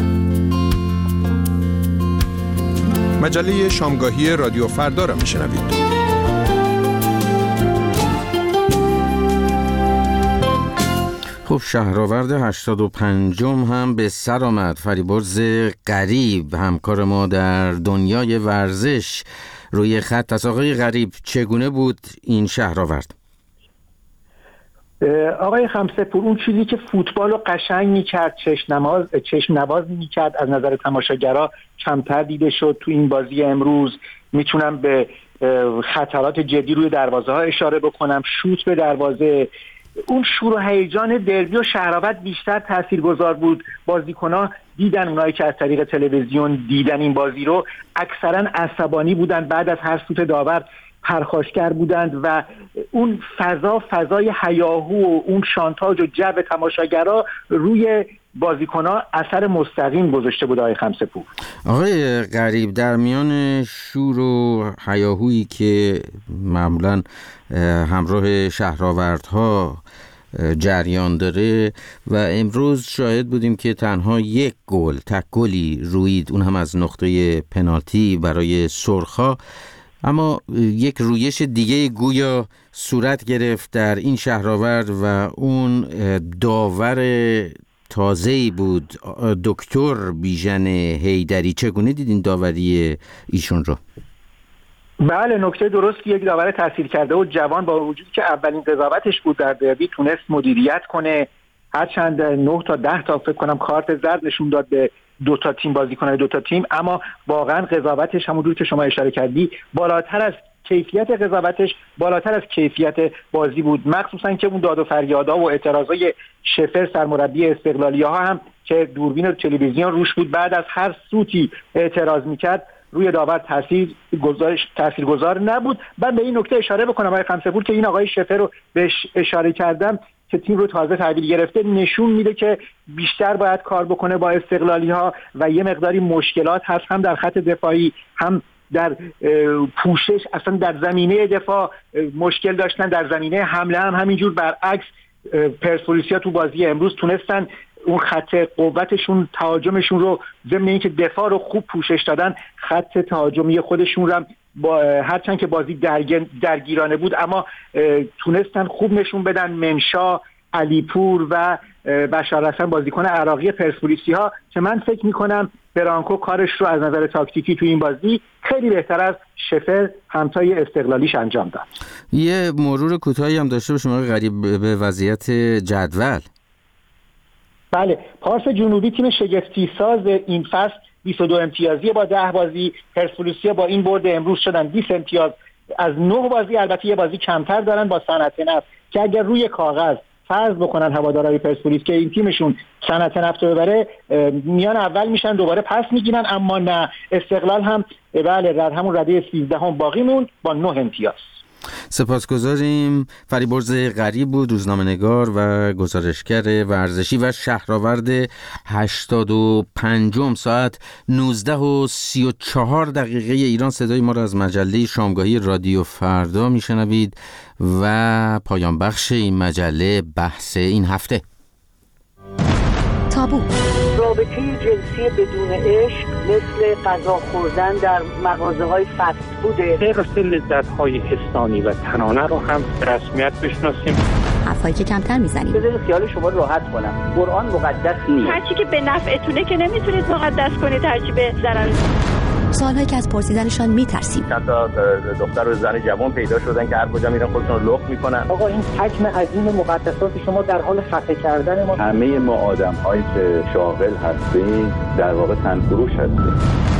مجله شامگاهی رادیو فردا را میشنوید. خب شهرآورد 85 هم به سر آمد. فریبرز غریب همکار ما در دنیای ورزش روی خط است. آقای غریب چگونه بود این شهرآورد؟ آقای خمسه‌پور، اون چیزی که فوتبال رو قشنگ می‌کرد، چشم نواز می‌کرد از نظر تماشاگرها کمتر دیده شد. تو این بازی امروز میتونم به خطرات جدی روی دروازه ها اشاره بکنم، شوت به دروازه، اون شور و هیجان دربی و شهرآورد بیشتر تاثیرگذار بود. بازیکن‌ها دیدن، اونایی که از طریق تلویزیون دیدن این بازی رو اکثرا عصبانی بودن، بعد از هر سوت داور پرخاشگر بودند و اون فضای هیاهو و اون شانتاژ و جو تماشاگرها روی بازیکن‌ها اثر مستقیم گذاشته بود. آقای خمسه‌پور، آقای غریب، در میان شور و هیاهویی که معمولاً همراه شهرآوردها جریان داره و امروز شاهد بودیم که تنها یک گلی رویید، اون هم از نقطه پنالتی برای سرخا، اما یک رویش دیگه گویا صورت گرفت در این شهرآورد و اون داور تازه‌ای بود، دکتر بیژن حیدری. چگونه دیدین داوری ایشون رو؟ بله، نکته درست، یک داور تحصیل کرده و جوان با وجودی که اولین قضاوتش بود در دربی تونست مدیریت کنه. هرچند 9 تا 10 تا فکر کنم کارت زرد نشون داد به دو تا تیم، بازیکن‌های دو تا تیم، اما واقعا قضاوتش همونجوری که شما اشاره کردی بالاتر از کیفیت قضاوتش، بالاتر از کیفیت بازی بود. مخصوصا که اون داد و فریادها و اعتراضای شفر سرمربی استقلالیه‌ها هم که دوربین تلویزیون روش بود، بعد از هر سوتی اعتراض میکرد روی داور تاثیرگذار نبود. من به این نکته اشاره بکنم آقای خمسه‌پور که این آقای شفر رو بهش اشاره کردم که تیم رو تازه تحویل گرفته، نشون میده که بیشتر باید کار بکنه با استقلالی‌ها و یه مقداری مشکلات هست، هم در خط دفاعی هم در پوشش، اصلا در زمینه دفاع مشکل داشتن، در زمینه حمله هم همینجور. برعکس پرسپولیسیا تو بازی امروز تونستن اون خط قوتشون، تهاجمشون رو، ضمن اینکه دفاع رو خوب پوشش دادن، خط تهاجمی خودشون رو با هرچند که بازی درگیرانه بود اما تونستن خوب نشون بدن. منشا، علیپور و بشار حسن بازیکن عراقی پرسپولیسی‌ها که من فکر می‌کنم برانکو کارش رو از نظر تاکتیکی تو این بازی خیلی بهتر از شفر همتای استقلالیش انجام داد. یه مرور کوتاهی هم داشته باشیم آقای غریب به وضعیت جدول. بله، پارس جنوبی تیم شگفتی ساز این فصل 22 امتیازی با 10 بازی، پرسپولیسیا با این برد امروز شدن 20 امتیاز از 9 بازی، البته یه بازی کمتر دارن با صنعت نفت که اگر روی کاغذ فرض بکنن هوادارهای پرسپولیس که این تیمشون صنعت نفت رو ببره میان اول میشن، دوباره پس میگیرن، اما نه، استقلال هم بله در همون رده 13 هم باقی موند با 9 امتیاز. سپاسگزاریم. فریبرز غریب بود، روزنامه‌نگار و گزارشگر ورزشی و شهرآورد 85 ساعت 19:34 ایران. صدای ما را از مجله شامگاهی رادیو فردا میشنوید و پایان بخش این مجله بحث این هفته. تابو. رابطه جنسی بدون عشق مثل غذا خوردن در مغازه‌های فست فوده. غیر لذت‌های حسانی و تنانه رو هم به رسمیت بشناسیم. حرفایی که کمتر میزنیم. بذارید خیال شما راحت کنم، قرآن مقدس نیست. هرچی که به نفعتونه که نمیتونید مقدس کنید، هرچی به ضرر. سوالایی که از پرسیدنشان میترسیم. چند تا دختر و زن جوان پیدا شدن که هر کجا میرن خودشون رو لخت میکنن. آقا این حجم عظیم مقدسات شما در حال خفه کردن ما. همه ما آدم‌هایی که شاغل هستیم در واقع تنفروش هستیم.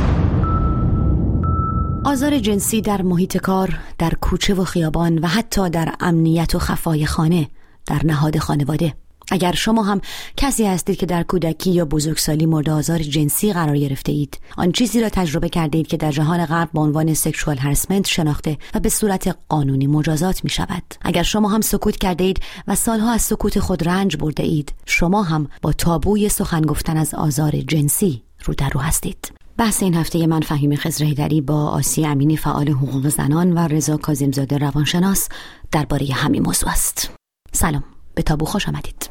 آزار جنسی در محیط کار، در کوچه و خیابان و حتی در امنیت و خفای خانه، در نهاد خانواده. اگر شما هم کسی هستید که در کودکی یا بزرگسالی مورد آزار جنسی قرار گرفته اید، آن چیزی را تجربه کرده اید که در جهان غرب به عنوان سکشوال هراسمنت شناخته و به صورت قانونی مجازات می شود. اگر شما هم سکوت کرده اید و سالها از سکوت خود رنج برده اید، شما هم با تابوی سخن گفتن از آزار جنسی رو در رو هستید. بحث این هفته من فهیم خضرحیدری با آسیه امینی فعال حقوق زنان و رضا کاظم‌زاده روانشناس درباره همین موضوع است. سلام، به تابو خوش آمدید.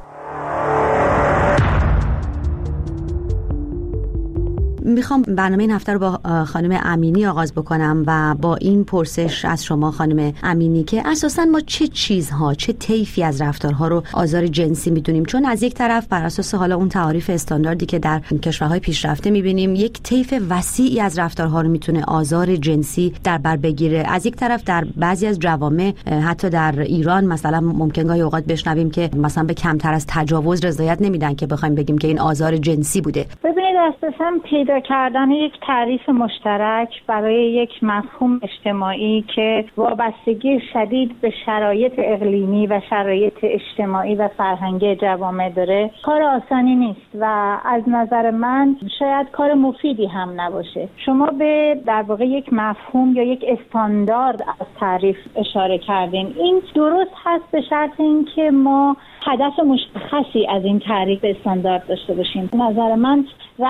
میخوام برنامه این هفته رو با خانم امینی آغاز بکنم و با این پرسش از شما خانم امینی که اساساً ما چه چیزها، چه طیفی از رفتارها رو آزار جنسی میدونیم؟ چون از یک طرف بر اساس حالا اون تعاریف استانداردی که در کشورهای پیشرفته میبینیم یک طیف وسیعی از رفتارها رو میتونه آزار جنسی در بر بگیره. از یک طرف در بعضی از جوامع، حتی در ایران مثلا، ممکن گاهی اوقات بشنویم که مثلا به کمتر از تجاوز رضایت نمیدن که بخوایم بگیم که این آزار جنسی بوده. ببینید اساساً پیدا کردن یک تعریف مشترک برای یک مفهوم اجتماعی که وابستگی شدید به شرایط اقلیمی و شرایط اجتماعی و فرهنگی جوامع داره کار آسانی نیست و از نظر من شاید کار مفیدی هم نباشه. شما به در واقع یک مفهوم یا یک استاندارد از تعریف اشاره کردین. این درست هست به شرط اینکه ما هدف مشخصی از این تعریف استاندارد داشته باشیم. به نظر من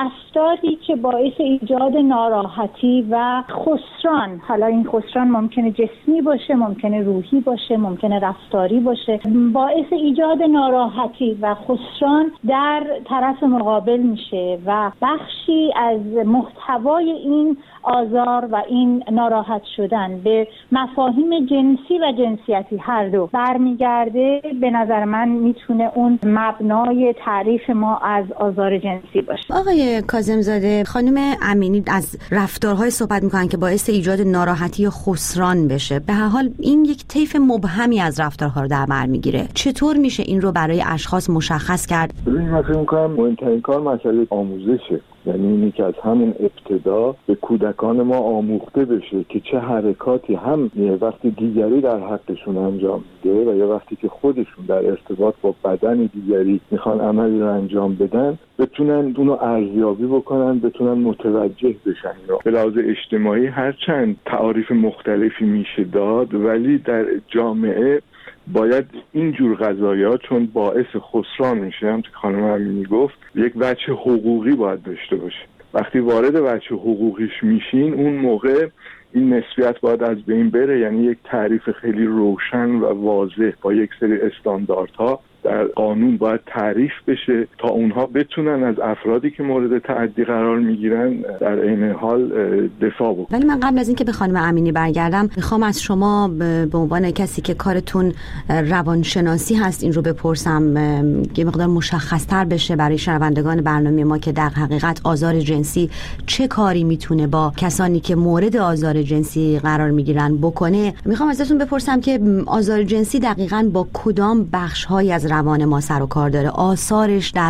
رفتاری که باعث ایجاد ناراحتی و خسران، حالا این خسران ممکنه جسمی باشه، ممکنه روحی باشه، ممکنه رفتاری باشه، باعث ایجاد ناراحتی و خسران در طرف مقابل میشه و بخشی از محتوای این آزار و این ناراحت شدن به مفاهیم جنسی و جنسیتی هر دو برمیگرده. به نظر من میتونه اون مبنای تعریف ما از آزار جنسی باشه. آقای کاظم‌زاده، خانم امینی از رفتارهای صحبت میکنن که باعث ایجاد ناراحتی یا خسران بشه. به هر حال این یک طیف مبهمی از رفتارها رو در بر میگیره. چطور میشه این رو برای اشخاص مشخص کرد؟ من فکر میکنم مهمترین کار مسئله آموزشه. یعنی اینی که از همون ابتدا به کودکان ما آموخته بشه که چه حرکاتی هم وقتی دیگری در حقشون انجام میده و یا وقتی که خودشون در ارتباط با بدن دیگری میخوان عملی رو انجام بدن، بتونن اونو ارزیابی بکنن، بتونن متوجه بشن. به لحاظ اجتماعی هرچند تعاریف مختلفی میشه داد، ولی در جامعه باید اینجور قضایا چون باعث خسران میشه، هم که خانم امینی گفت، یک وجه حقوقی باید داشته باشه. وقتی وارد وجه حقوقیش میشین، اون موقع این نسبیت باید از بین بره. یعنی یک تعریف خیلی روشن و واضح با یک سری استانداردها در قانون باید تعریف بشه تا اونها بتونن از افرادی که مورد تعدی قرار میگیرن در عین حال دفاع بکنن. ولی من قبل از اینکه به خانم امینی برگردم، میخوام از شما به عنوان کسی که کارتون روانشناسی هست این رو بپرسم، یه مقدار مشخص‌تر بشه برای شنوندگان برنامه ما که در حقیقت آزار جنسی چه کاری میتونه با کسانی که مورد آزار جنسی قرار میگیرن بکنه. میخوام ازتون بپرسم که آزار جنسی دقیقاً با کدام بخش‌هایی از روان ما سر و کار داره؟ آثارش در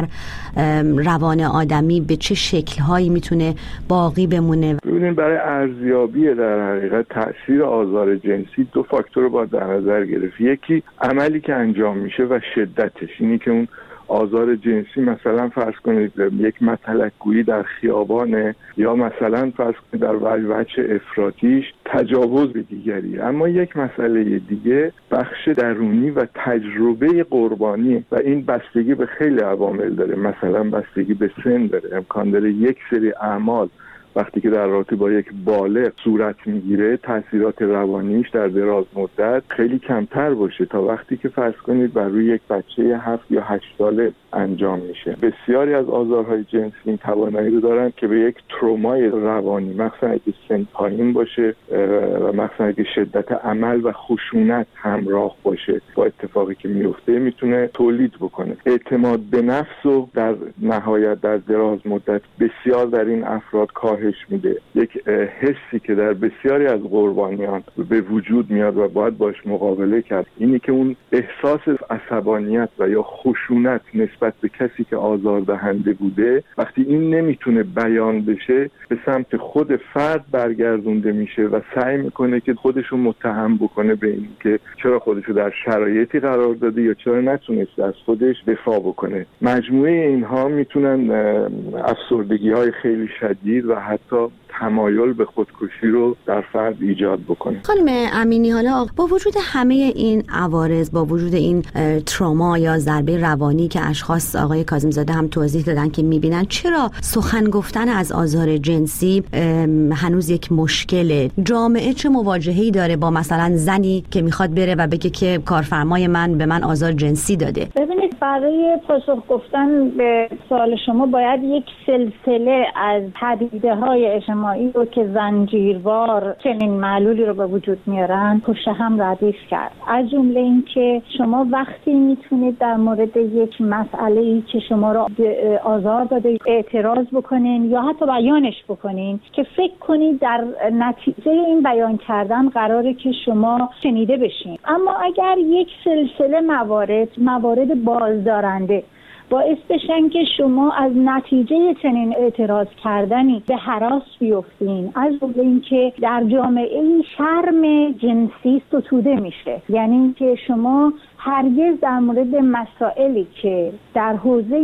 روان آدمی به چه شکل‌هایی میتونه باقی بمونه؟ ببینید، برای ارزیابی در حقیقت تأثیر آزار جنسی دو فاکتور رو باید در نظر گرفت. یکی عملی که انجام میشه و شدتش. اینی که اون آزار جنسی مثلا فرض کنید یک مطلق‌گویی در خیابانه، یا مثلا فرض کنید در وجه افراطیش تجاوز به دیگری. اما یک مسئله دیگه بخش درونی و تجربه قربانی و این بستگی به خیلی عوامل داره. مثلا بستگی به سن داره، امکان داره یک سری اعمال وقتی که در رابطه با یک بالغ صورت میگیره تاثیرات روانیش در دراز مدت خیلی کمتر باشه تا وقتی که فرض کنید بر روی یک بچه 7 یا 8 ساله انجام میشه. بسیاری از آزارهای جنسی این توانایی رو دارن که به یک ترومای روانی، مثلا اگه سن پایین باشه و مثلا اگه شدت عمل و خشونت همراه باشه با اتفاقی که میفته، میتونه تولید بکنه. اعتماد به نفس و در نهایت در دراز مدت بسیار در این افراد کاهش میده. یک حسی که در بسیاری از قربانیان به وجود میاد و باید باش مقابله کرد اینی که اون احساس عصبانیت و یا خشونت نسبت به کسی که آزاردهنده بوده وقتی این نمیتونه بیان بشه به سمت خود فرد برگردونده میشه و سعی میکنه که خودشو متهم بکنه به این که چرا خودشو در شرایطی قرار داده یا چرا نتونسته از خودش دفاع بکنه. مجموعه اینها میتونن افسردگی‌های خیلی شدید و حتی تمایل به خودکشی رو در فرد ایجاد بکنه. خانم امینی، حالا با وجود همه این عوارض، با وجود این تروما یا ضربه روانی که اشخاص آقای کاظمی‌زاده هم توضیح دادن که میبینن، چرا سخن گفتن از آزار جنسی هنوز یک مشکله؟ جامعه چه مواجهه‌ای داره با مثلا زنی که میخواد بره و بگه که کارفرمای من به من آزار جنسی داده؟ ببینید، برای پاسخ گفتن به سوال شما باید یک سلسله از پدیده‌های اجتماعی رو که زنجیروار چنین معلولی رو به وجود میارن پشت هم ردیف کرد. از جمله این که شما وقتی میتونید در مورد یک مسئله‌ای که شما رو آزار داده اعتراض بکنین یا حتی بیانش بکنین که فکر کنید در نتیجه این بیان کردن قراره که شما شنیده بشین. اما اگر یک سلسله موارد بازدارنده باعث بشن که شما از نتیجه چنین اعتراض کردنی به هراس بیفتین، از جمله اینکه در جامعه شرم جنسی ستوده میشه، یعنی اینکه شما هرگز در مورد مسائلی که در حوزه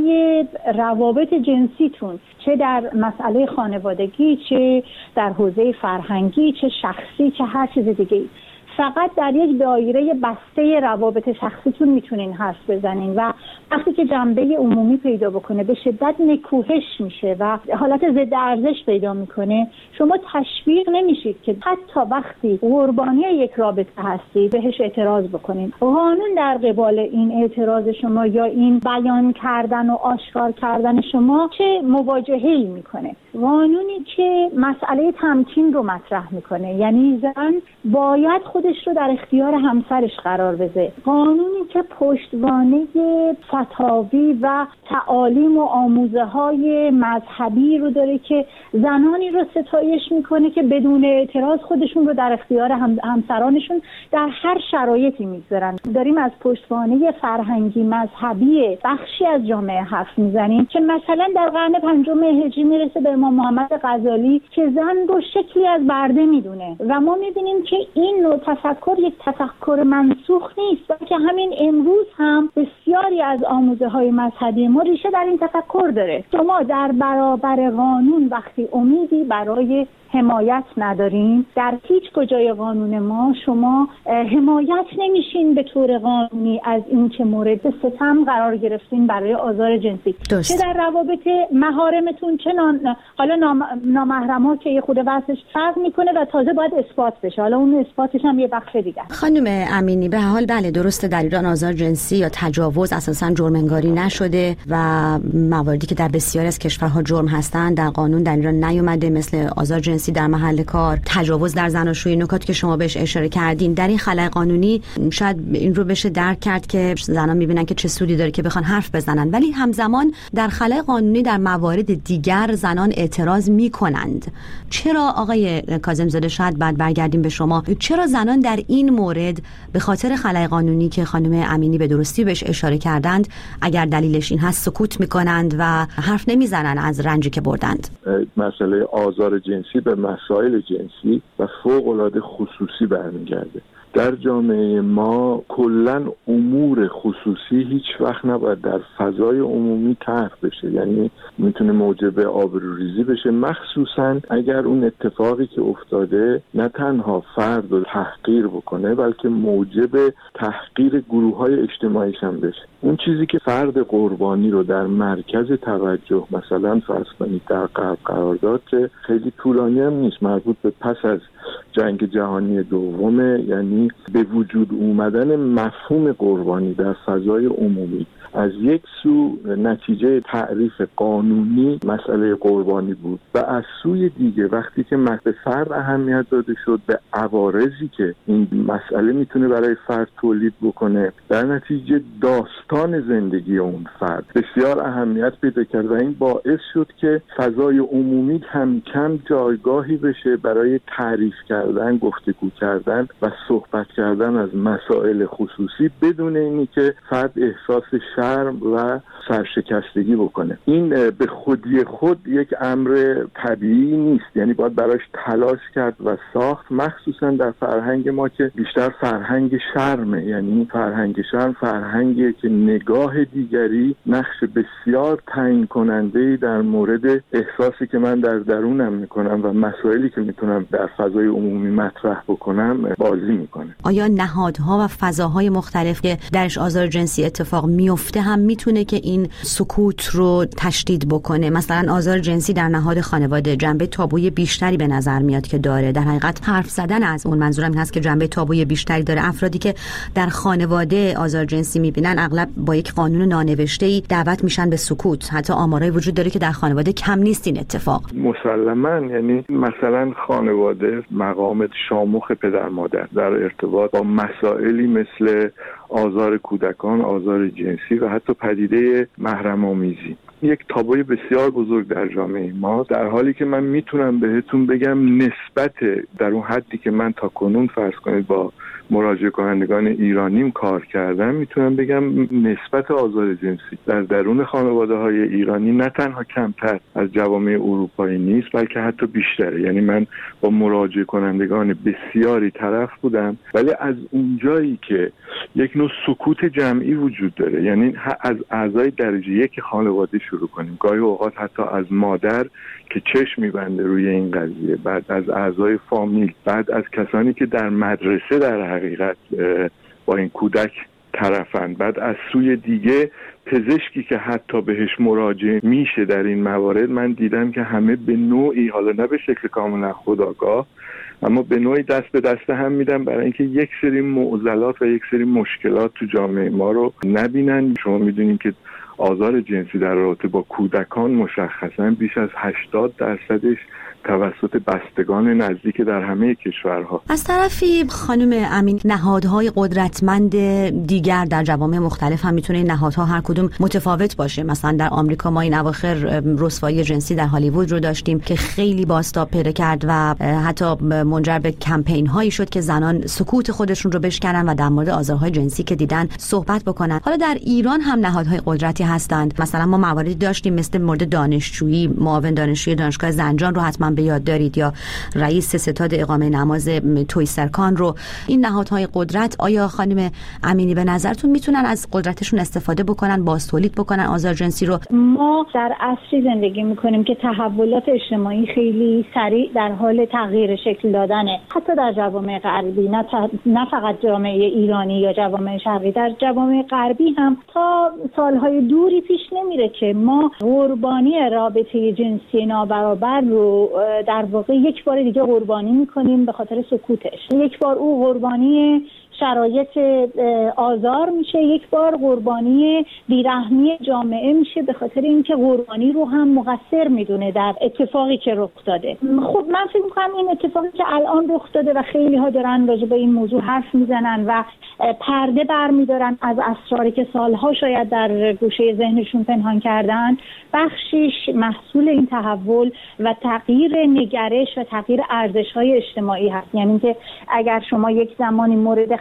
روابط جنسیتون، چه در مسئله خانوادگی، چه در حوزه فرهنگی، چه شخصی، چه هر چیز دیگه، فقط در یک دایره بسته روابط شخصیتون میتونین حرف بزنین و وقتی که جنبه عمومی پیدا بکنه به شدت نکوهش میشه و حالت ضد ارزش پیدا میکنه، شما تشویق نمیشید که حتی وقتی قربانی یک رابطه هستید بهش اعتراض بکنین. قانون در قبال این اعتراض شما یا این بیان کردن و آشکار کردن شما چه مواجهه‌ای میکنه؟ قانونی که مسئله تمکین رو مطرح میکنه، یعنی زن باید خودش رو در اختیار همسرش قرار بده. قانونی که پشتوانه فتاوی و تعالیم و آموزه های مذهبی رو داره که زنانی رو ستایش میکنه که بدون اعتراض خودشون رو در اختیار همسرانشون در هر شرایطی میذارن. داریم از پشتوانه فرهنگی مذهبی بخشی از جامعه حرف میزنیم که مثلا در قرن 5 هجری میرسه به امام محمد غزالی که زن رو شکلی از برده میدونه و ما میبینیم که این نوع تفکر یک تفکر منسوخ نیست، بلکه همین امروز هم بسیاری از آموزه های مذهبی ما ریشه در این تفکر داره. شما در برابر قانون وقتی امیدی برای حمایت ندارین، در هیچ کجای قانون ما شما حمایت نمیشین به طور قانونی از این که مورد ستم قرار گرفتین برای آزار جنسی، چه در روابط محارمتون چه حالا نامحرما که یه خود واسش فرق میکنه و تازه باید اثبات بشه. حالا اون اثباتش هم یه بخش دیگه. خانم امینی، به حال بله درسته در ایران آزار جنسی یا تجاوز اساساً جرم انگاری نشده و مواردی که در بسیاری از کشورها جرم هستند در قانون در ایران نیومده، مثل آزار جنسی در محل کار، تجاوز در زناشویی، نکاتی که شما بهش اشاره کردین. در این خلأ قانونی شاید این رو بشه درک کرد که زنان میبینن که چه سودی داره که بخوان حرف بزنن، ولی همزمان در خلأ قانونی در موارد دیگر زنان اعتراض میکنند. چرا آقای کاظمی‌زاده، شاید بعد برگردیم به شما، چرا زنان در این مورد به خاطر خلأ قانونی که خانم امینی به درستی بهش اشاره کردند، اگر دلیلش این هست، سکوت میکنند و حرف نمیزنن از رنجی که بردند؟ مسئله آزار جنسی به مسائل جنسی و فوق‌العاده خصوصی برمیگرده. در جامعه ما کلاً امور خصوصی هیچ وقت نباید در فضای عمومی طرح بشه، یعنی میتونه موجب آبروریزی بشه، مخصوصاً اگر اون اتفاقی که افتاده نه تنها فرد رو تحقیر بکنه بلکه موجب تحقیر گروه‌های اجتماعیش هم بشه. اون چیزی که فرد قربانی رو در مرکز توجه مثلا فرض کنید در غرب قرار داد که خیلی طولانی هم نیست، مربوط به پس از جنگ جهانی دومه، یعنی به وجود اومدن مفهوم قربانی در فضای عمومی. از یک سو نتیجه تعریف قانونی مسئله قربانی بود و از سوی دیگه وقتی که به فرد اهمیت داده شد، به عوارضی که این مسئله میتونه برای فرد تولید بکنه، در نتیجه داستان زندگی اون فرد بسیار اهمیت پیدا کرد و این باعث شد که فضای عمومی کم کم جایگاهی بشه برای تعریف کردن، گفتگو کردن و صحبت کردن از مسائل خصوصی بدون اینی که فرد احساس شرم و سرشکستگی بکنه. این به خودی خود یک امر طبیعی نیست، یعنی باید براش تلاش کرد و ساخت، مخصوصا در فرهنگ ما که بیشتر فرهنگ شرمه، یعنی فرهنگ شرم فرهنگیه که نگاه دیگری نقش بسیار تعیین کننده‌ای در مورد احساسی که من در درونم میکنم و مسائلی که میتونم در فضای عمومی مطرح بکنم بازی میکنه. آیا نهادها و فضاهای مختلف که درش آزار جنسی اتفاق میفته هم میتونه که این سکوت رو تشدید بکنه؟ مثلا آزار جنسی در نهاد خانواده جنبه تابوی بیشتری به نظر میاد که داره. در حقیقت حرف زدن از اون، منظورم این هست که جنبه تابوی بیشتری داره. افرادی که در خانواده آزار جنسی میبینن اغلب با یک قانون نانوشته‌ای دعوت میشن به سکوت. حتی آمارای وجود داره که در خانواده کم نیست این اتفاق. مسلماً، یعنی مثلا خانواده مقام شامخ پدر مادر در ارتباط با مسائلی مثل آزار کودکان، آزار جنسی و حتی پدیده محرم‌آمیزی یک تابوی بسیار بزرگ در جامعه ما، در حالی که من میتونم بهتون بگم نسبت در اون حدی که من تا کنون فرض کنید با مراجعه کنندگان ایرانیم کار کردم، میتونم بگم نسبت آزار جنسی در درون خانواده های ایرانی نه تنها کمتر از جوامع اروپایی نیست بلکه حتی بیشتره. یعنی من با مراجعه کنندگان بسیاری طرف بودم، ولی از اونجایی که یک نوع سکوت جمعی وجود داره، یعنی از اعضای درجه یک خانواده شروع کنیم، گاهی اوقات حتی از مادر که چشم میبنده روی این قضیه، بعد از اعضای فامیل، بعد از کسانی که در مدرسه در حقیقت با این کودک طرفن، بعد از سوی دیگه پزشکی که حتی بهش مراجعه میشه در این موارد، من دیدم که همه به نوعی، حالا نه به شکل کاملا خودآگاه، اما به نوعی دست به دست هم میدن برای اینکه یک سری معضلات و یک سری مشکلات تو جامعه ما رو نبینن. شما میدونین که آزار جنسی در رابطه با کودکان مشخصاً بیش از 80% توسط بستگان نزدیک در همه کشورها. از طرفی خانم امین، نهادهای قدرتمند دیگر در جوامع مختلف هم میتونه این نهادها هر کدوم متفاوت باشه. مثلا در آمریکا ما این اواخر رسوایی جنسی در هالیوود رو داشتیم که خیلی بازتاب پیدا کرد و حتی منجر به کمپین هایی شد که زنان سکوت خودشون رو بشکنن و در مورد آزارهای جنسی که دیدن صحبت بکنن. حالا در ایران هم نهادهای قدرتی هستند. مثلا ما مواردی داشتیم مثل مورد دانشجویی، معاون دانشجوی دانشگاه زنجان رو حتما به یاد دارید، یا رئیس ستاد اقامه نماز توی سرکان رو. این نهادهای قدرت، آیا خانم امینی به نظرتون میتونن از قدرتشون استفاده بکنن، باز تولید بکنن آزار جنسی رو؟ ما در عصری زندگی میکنیم که تحولات اجتماعی خیلی سریع در حال تغییر شکل دادنه، حتی در جوامع غربی، نه فقط جامعه ایرانی یا جوامع شرقی، در جوامع غربی هم تا سالهای دوری پیش نمیره که ما قربانی رابطه جنسی نابرابر رو در واقع یک بار دیگه قربانی میکنیم به خاطر سکوتش. یک بار او قربانی شرایط آزار میشه، یک بار قربانی بیرحمی جامعه میشه به خاطر اینکه قربانی رو هم مقصر میدونه در اتفاقی که رخ داده. خب من فکر میکنم این اتفاقی که الان رخ داده و خیلی ها دارن راجع به این موضوع حرف میزنن و پرده برمیدارن از اسراری که سالها شاید در گوشه ذهنشون پنهان کردن، بخشیش محصول این تحول و تغییر نگرش و تغییر ارزش‌های اجتماعی هست. یعنی که اگر شما یک زمانی مورد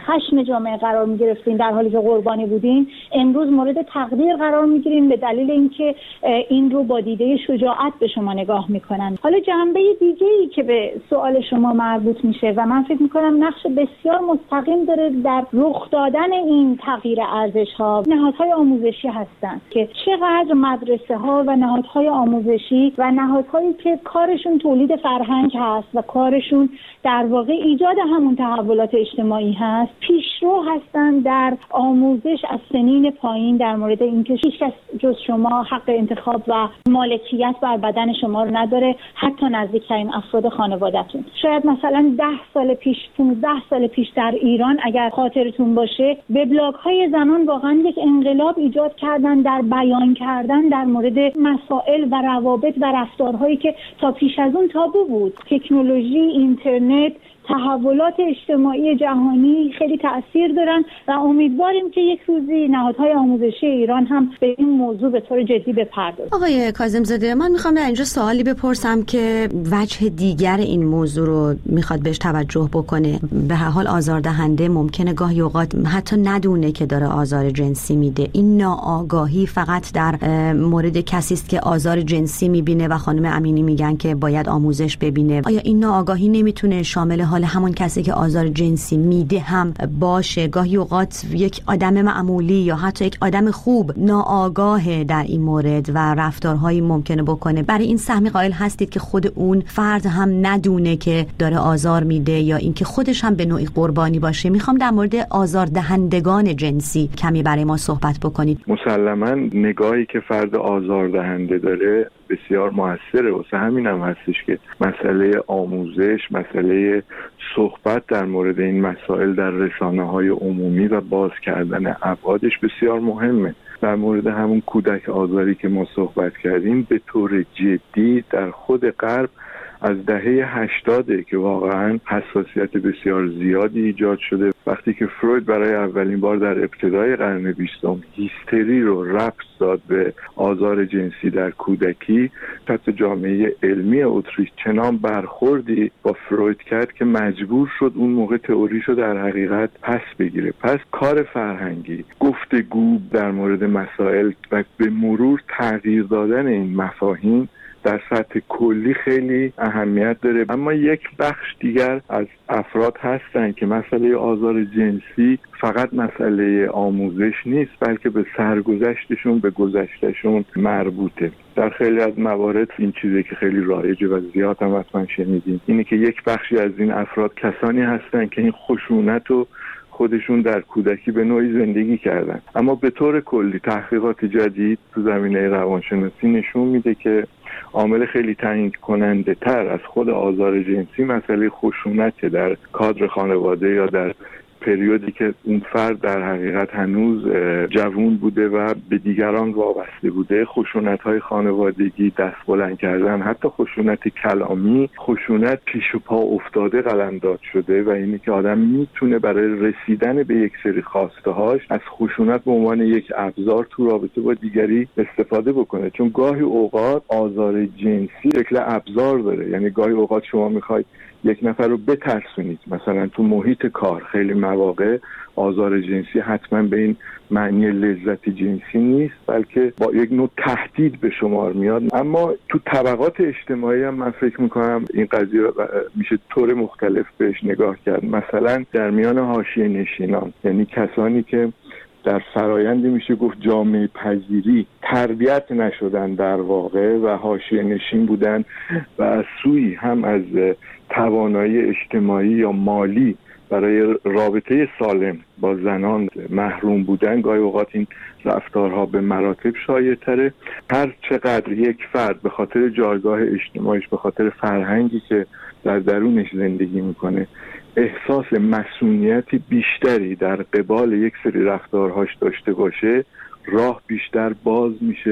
خشم جامعه قرار می‌گرفتین در حالی که قربانی بودین، امروز مورد تقدیر قرار می‌گیرین به دلیل اینکه این رو با دیده شجاعت به شما نگاه می‌کنن. حالا جنبه دیگه‌ای که به سوال شما مربوط میشه و من فکر می‌کنم نقش بسیار مستقیم داره در رخ دادن این تغییر ارزش‌ها، نهادهای آموزشی هستند که چقدر مدرسه‌ها و نهادهای آموزشی و نهادهایی که کارشون تولید فرهنگ هست و کارشون در واقع ایجاد همون تحولات اجتماعی هست، پیشرو هستن در آموزش از سنین پایین در مورد اینکه هیچ کس جز شما حق انتخاب و مالکیت بر بدن شما رو نداره، حتی نزدیکترین افراد خانواده‌تون. شاید مثلا 10 سال پیش 15 سال پیش در ایران اگر خاطرتون باشه وبلاگ‌های زنان واقعا یک انقلاب ایجاد کردن در بیان کردن در مورد مسائل و روابط و رفتارهایی که تا پیش از اون تابو بود. تکنولوژی، اینترنت، تحولات اجتماعی جهانی خیلی تأثیر دارن و امیدواریم که یک روزی نهادهای آموزشی ایران هم به این موضوع به طور جدی بپردازه. آقای کاظم‌زاده، من میخوام در اینجا سوالی بپرسم که وجه دیگر این موضوع رو میخواد بهش توجه بکنه. به هر حال آزاردهنده ممکنه گاهی اوقات حتی ندونه که داره آزار جنسی میده. این ناآگاهی فقط در مورد کسی است که آزار جنسی میبینه و خانم امینی میگن که باید آموزش ببینه. آیا این ناآگاهی نمیتونه شامل حال همون کسی که آزار جنسی میده هم باشه؟ گاهی اوقات یک آدم معمولی یا حتی یک آدم خوب ناآگاه در این مورد و رفتارهایی ممکنه بکنه. برای این سهمی قائل هستید که خود اون فرد هم ندونه که داره آزار میده یا اینکه خودش هم به نوعی قربانی باشه؟ میخوام در مورد آزاردهندگان جنسی کمی برای ما صحبت بکنید. مسلماً نگاهی که فرد آزاردهنده داره بسیار موثره. واسه همین هم هستش که مسئله آموزش، مسئله صحبت در مورد این مسائل در رسانه‌های عمومی و باز کردن ابعادش بسیار مهمه. در مورد همون کودک آزاری که ما صحبت کردیم، به طور جدی در خود غرب از دهه 80 که واقعا حساسیت بسیار زیادی ایجاد شده. وقتی که فروید برای اولین بار در ابتدای قرن 20 هیستری رو ربط داد به آزار جنسی در کودکی، حتی جامعه علمی اتریش چنان برخوردی با فروید کرد که مجبور شد اون موقع تئوریشو در حقیقت پس بگیره. پس کار فرهنگی، گفتگو در مورد مسائل و به مرور تغییر دادن این مفاهیم در سطح کلی خیلی اهمیت داره. اما یک بخش دیگر از افراد هستن که مسئله آزار جنسی فقط مسئله آموزش نیست، بلکه به سرگذشتشون، به گذشتهشون مربوطه. در خیلی از موارد این چیزی که خیلی رایجه و زیاد هم حتما شنیدین اینه که یک بخشی از این افراد کسانی هستن که این خشونت رو خودشون در کودکی به نوعی زندگی کردن. اما به طور کلی تحقیقات جدید تو زمینه روانشناسی نشون میده که عامل خیلی تعیین کننده تر از خود آزار جنسی مسئله خشونت در کادر خانواده یا در پریودی که اون فرد در حقیقت هنوز جوان بوده و به دیگران وابسته بوده. خشونت‌های خانوادگی، دست بلند کردن، حتی خشونت کلامی، خشونت پیش و پا افتاده قلمداد شده و اینی که آدم میتونه برای رسیدن به یک سری خواسته‌هاش از خشونت به عنوان یک ابزار تو رابطه با دیگری استفاده بکنه. چون گاهی اوقات آزار جنسی شکل ابزار داره، یعنی گاهی اوقات شما میخواید یک نفر رو بترسونید. مثلا تو محیط کار خیلی مواقع آزار جنسی حتما به این معنی لذت جنسی نیست، بلکه با یک نوع تهدید به شمار میاد. اما تو طبقات اجتماعی هم من فکر میکنم این قضیه میشه طور مختلف بهش نگاه کرد. مثلا در میان حاشیه نشینان، یعنی کسانی که در فرایندی میشه گفت جامعه پذیری تربیت نشدن در واقع و حاشیه نشین بودن و از سوی هم از توانایی اجتماعی یا مالی برای رابطه سالم با زنان محروم بودن، گاهی اوقات این رفتارها به مراتب شایع‌تره. هر چقدر یک فرد به خاطر جایگاه اجتماعیش، به خاطر فرهنگی که در درونش زندگی میکنه، احساس مسئولیتی بیشتری در قبال یک سری رفتارهاش داشته باشه، راه بیشتر باز میشه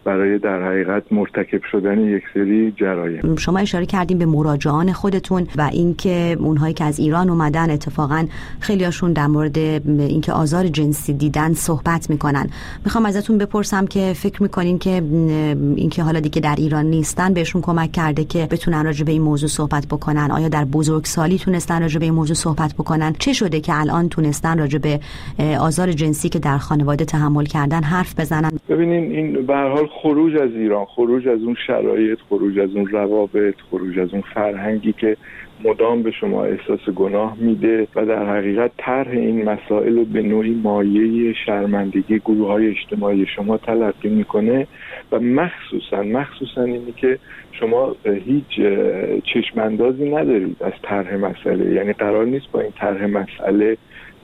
برای در حقیقت مرتکب شدن یک سری جرایم. شما اشاره کردیم به مراجعان خودتون و اینکه اونهایی که از ایران اومدن اتفاقا خیلیاشون در مورد اینکه آزار جنسی دیدن صحبت میکنن. میخوام ازتون بپرسم که فکر میکنین که اینکه حالا دیگه در ایران نیستن بهشون کمک کرده که بتونن راجع به این موضوع صحبت بکنن؟ آیا در بزرگسالی تونستن راجع به این موضوع صحبت بکنن؟ چه شده که الان تونستن راجع به آزار جنسی که در خانواده تحمل کردن حرف بزنن؟ ببینین این به هر حال خروج از ایران، خروج از اون شرایط، خروج از اون روابط، خروج از اون فرهنگی که مدام به شما احساس گناه میده و در حقیقت طرح این مسائل رو به نوعی مایه شرمندگی گروه‌های اجتماعی شما تلقی میکنه و مخصوصا اینی که شما هیچ چشماندازی ندارید از طرح مسئله، یعنی قرار نیست با این طرح مسئله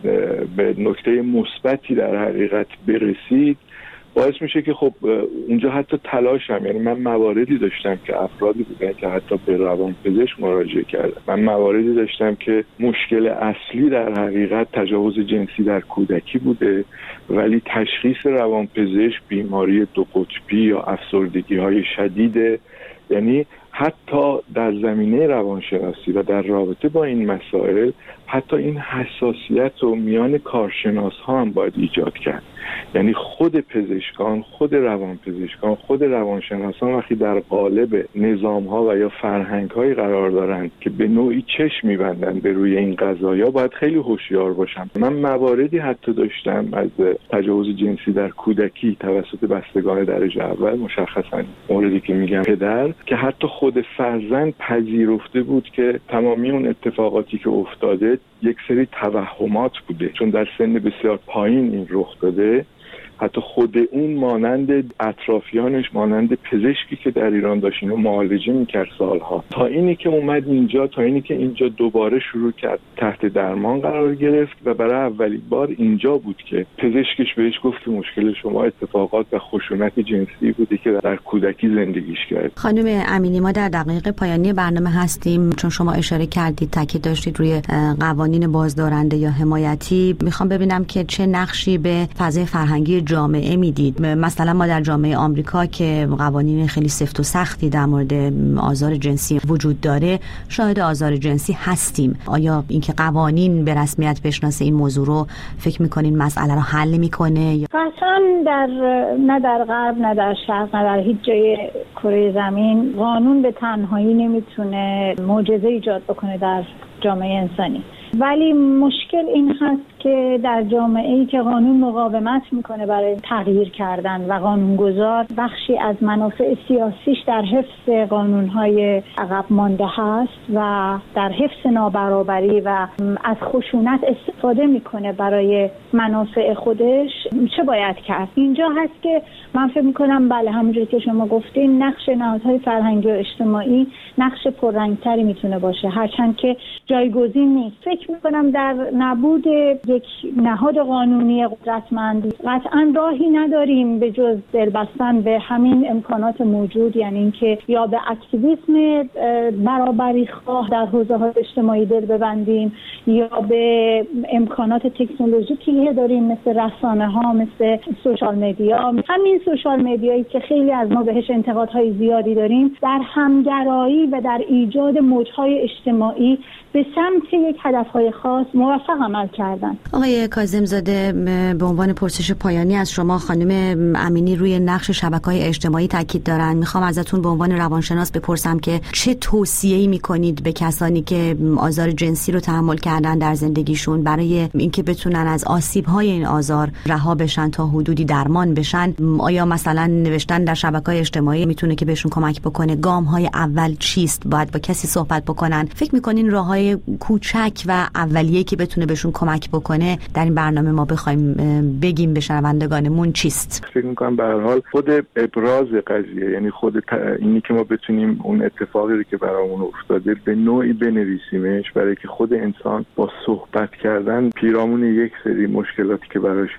به نکته مثبتی در حقیقت برسید، باعث میشه که خب اونجا حتی تلاش هم، یعنی من مواردی داشتم که افرادی بودن که حتی به روانپزشک مراجعه کردن، من مواردی داشتم که مشکل اصلی در حقیقت تجاوز جنسی در کودکی بوده ولی تشخیص روانپزشک بیماری دو قطبی یا افسردگی های شدیده. یعنی حتی در زمینه روانشناسی و در رابطه با این مسائل حتی این حساسیت رو میان کارشناس ها هم باید ایجاد کرد. یعنی خود پزشکان، خود روانپزشکان، خود روانشناسان وقتی در قالب نظام ها و یا فرهنگ های قرار دارن که به نوعی چشم میبندن به روی این قضایا، باید خیلی هوشیار باشن. من مواردی حتی داشتم از تجاوز جنسی در کودکی توسط بستگان درجه اول، مشخصا موردی که میگم پدر، که حتی خود فرزند پذیرفته بود که تمامی اون اتفاقاتی که افتاده یک سری توهمات بوده، چون در سن بسیار پایین این رخ داده. حتی خود اون مانند اطرافیانش، مانند پزشکی که در ایران داشت اینو معالجه میکرد سالها، تا اینی که اومد اینجا، تا اینی که اینجا دوباره شروع کرد تحت درمان قرار گرفت و برای اولین بار اینجا بود که پزشکش بهش گفت که مشکل شما اتفاقات و خشونت جنسی بوده که در کودکی زندگیش کرد. خانم امینی، ما در دقایق پایانی برنامه هستیم. چون شما اشاره کردید، تاکید داشتید روی قوانین بازدارنده یا حمایتی، میخوام ببینم که چه نقشی به فضای فرهنگی جامعه میدید. مثلا ما در جامعه آمریکا که قوانین خیلی سفت و سختی در مورد آزار جنسی وجود داره، شاهد آزار جنسی هستیم. آیا اینکه قوانین به رسمیت بشناسه این موضوع رو فکر میکنین مسئله رو حل میکنه؟ قطعا نه در غرب، نه در شرق، نه در هیچ جای کره زمین قانون به تنهایی نمیتونه معجزه ایجاد بکنه در جامعه انسانی. ولی مشکل این هست که در جامعه‌ای که قانون مقاومت میکنه برای تغییر کردن و قانونگذار بخشی از منافع سیاسیش در حفظ قانون‌های عقب مانده هست و در حفظ نابرابری و از خشونت استفاده میکنه برای منافع خودش، چه باید کرد؟ اینجا هست که من فکر میکنم بله، همونجوری که شما گفتین، نقش نهادهای فرهنگی و اجتماعی نقش پررنگتری میتونه باشه، هرچند که جایگزین نیست. فکر میکنم در نبود یک نهاد قانونی قدرتمند قطعا راهی نداریم به جز دل بستن به همین امکانات موجود، یعنی اینکه یا به اکتیویسم برابری خواه در حوزه‌های اجتماعی دل ببندیم یا به امکانات تکنولوژیکی داریم مثل رسانه‌ها، مثل سوشال مدیا. همین سوشال مدیایی که خیلی از ما بهش انتقادهای زیادی داریم، در همگرایی و در ایجاد موج‌های اجتماعی به سمت یک هدفهای خاص موفق عمل کردن. آقای کاظم زاده، به عنوان پرسش پایانی از شما، خانم امینی روی نقش شبکه‌های اجتماعی تاکید دارن. میخوام ازتون به عنوان روانشناس بپرسم که چه توصیه‌ای میکنید به کسانی که آزار جنسی رو تحمل کردن در زندگیشون برای اینکه بتونن از آسیب‌های این آزار رها بشن، تا حدودی درمان بشن؟ آیا مثلا نوشتن در شبکه‌های اجتماعی میتونه که بهشون کمک بکنه؟ گام‌های اول چیست؟ باید با کسی صحبت بکنن؟ فکر میکنین راه‌های کوچک و اولیه‌ای که بتونه بهشون کمک بکنه در این برنامه ما بخوایم بگیم به شنوندگانمون چیست؟ فکر می‌کنم به هر حال خود ابراز قضیه، یعنی خود اینی که ما بتونیم اون اتفاقی که برامون افتاده به نوعی بنویسیمش، برای که خود انسان با صحبت کردن پیرامون یک سری مشکلاتی که براش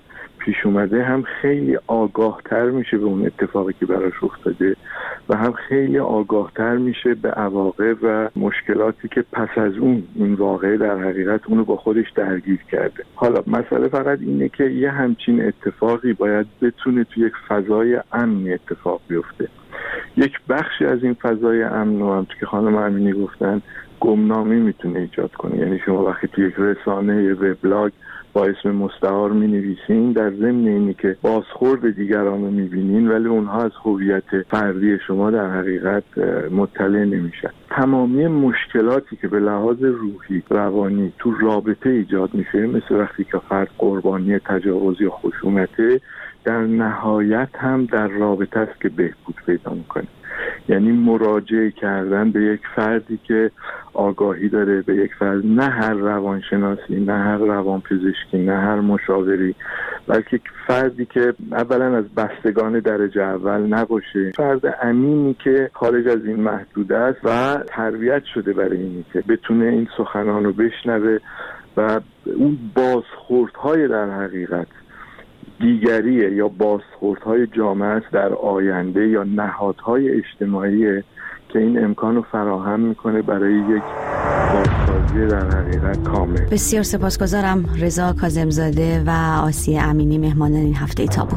پیش اومده هم خیلی آگاهتر میشه به اون اتفاقی که براش افتاده و هم خیلی آگاهتر میشه به عواقب و مشکلاتی که پس از اون این واقعه در حقیقت اونو با خودش درگیر کرده. حالا مسئله فقط اینه که یه همچین اتفاقی باید بتونه توی یک فضای امنی اتفاق بیفته. یک بخشی از این فضای امن رو هم که خانم امینی گفتن گمنامی میتونه ایجاد کنه. یعنی شما وقتی توی یک رسانه یا وبلاگ با اسم مستعار می‌نویسین، در ضمن اینی که بازخورد دیگران رو می‌بینین ولی اونها از هویت فردی شما در حقیقت مطلع نمیشن. تمامی مشکلاتی که به لحاظ روحی، روانی تو رابطه ایجاد میشه، مثل وقتی که فرد قربانی تجاوز یا خشونته، در نهایت هم در رابطه است که بهبود پیدا میکنه. یعنی مراجعه کردن به یک فردی که آگاهی داره، به یک فرد، نه هر روانشناسی، نه هر روانپزشکی، نه هر مشاوری، بلکه فردی که اولا از بستگان درجه اول نباشه، فرد امینی که خارج از این محدوده است و تربیت شده برای اینی که بتونه این سخنان رو بشنوه و اون بازخوردهای در حقیقت دیگریه یا بازخوردهای جامعه است در آینده یا نهادهای اجتماعی که این امکان رو فراهم میکنه برای یک بازسازی در حقیقت کامل. بسیار سپاسگزارم. رضا کاظمزاده و آسیه امینی مهمانان این هفته تابو.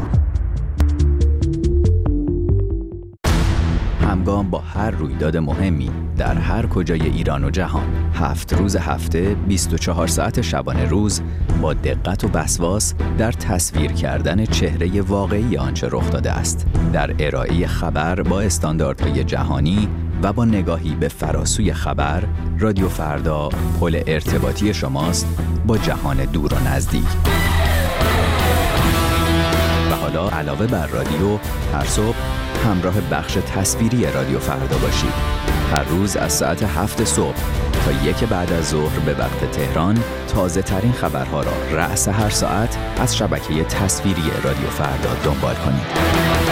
همگام با هر رویداد مهمی در هر کجای ایران و جهان، 7 روز هفته 24 ساعت شبانه روز با دقت و وسواس در تصویر کردن چهره واقعی آنچه رخ داده است، در ارائه خبر با استانداردهای جهانی و با نگاهی به فراسوی خبر. رادیو فردا پل ارتباطی شماست با جهان دور و نزدیک. و حالا علاوه بر رادیو، هر صبح همراه بخش تصویری رادیو فردا باشید. هر روز از ساعت 7 صبح تا 1 بعد از ظهر به وقت تهران تازه ترین خبرها را رأس هر ساعت از شبکه تصویری رادیو فردا دنبال کنید.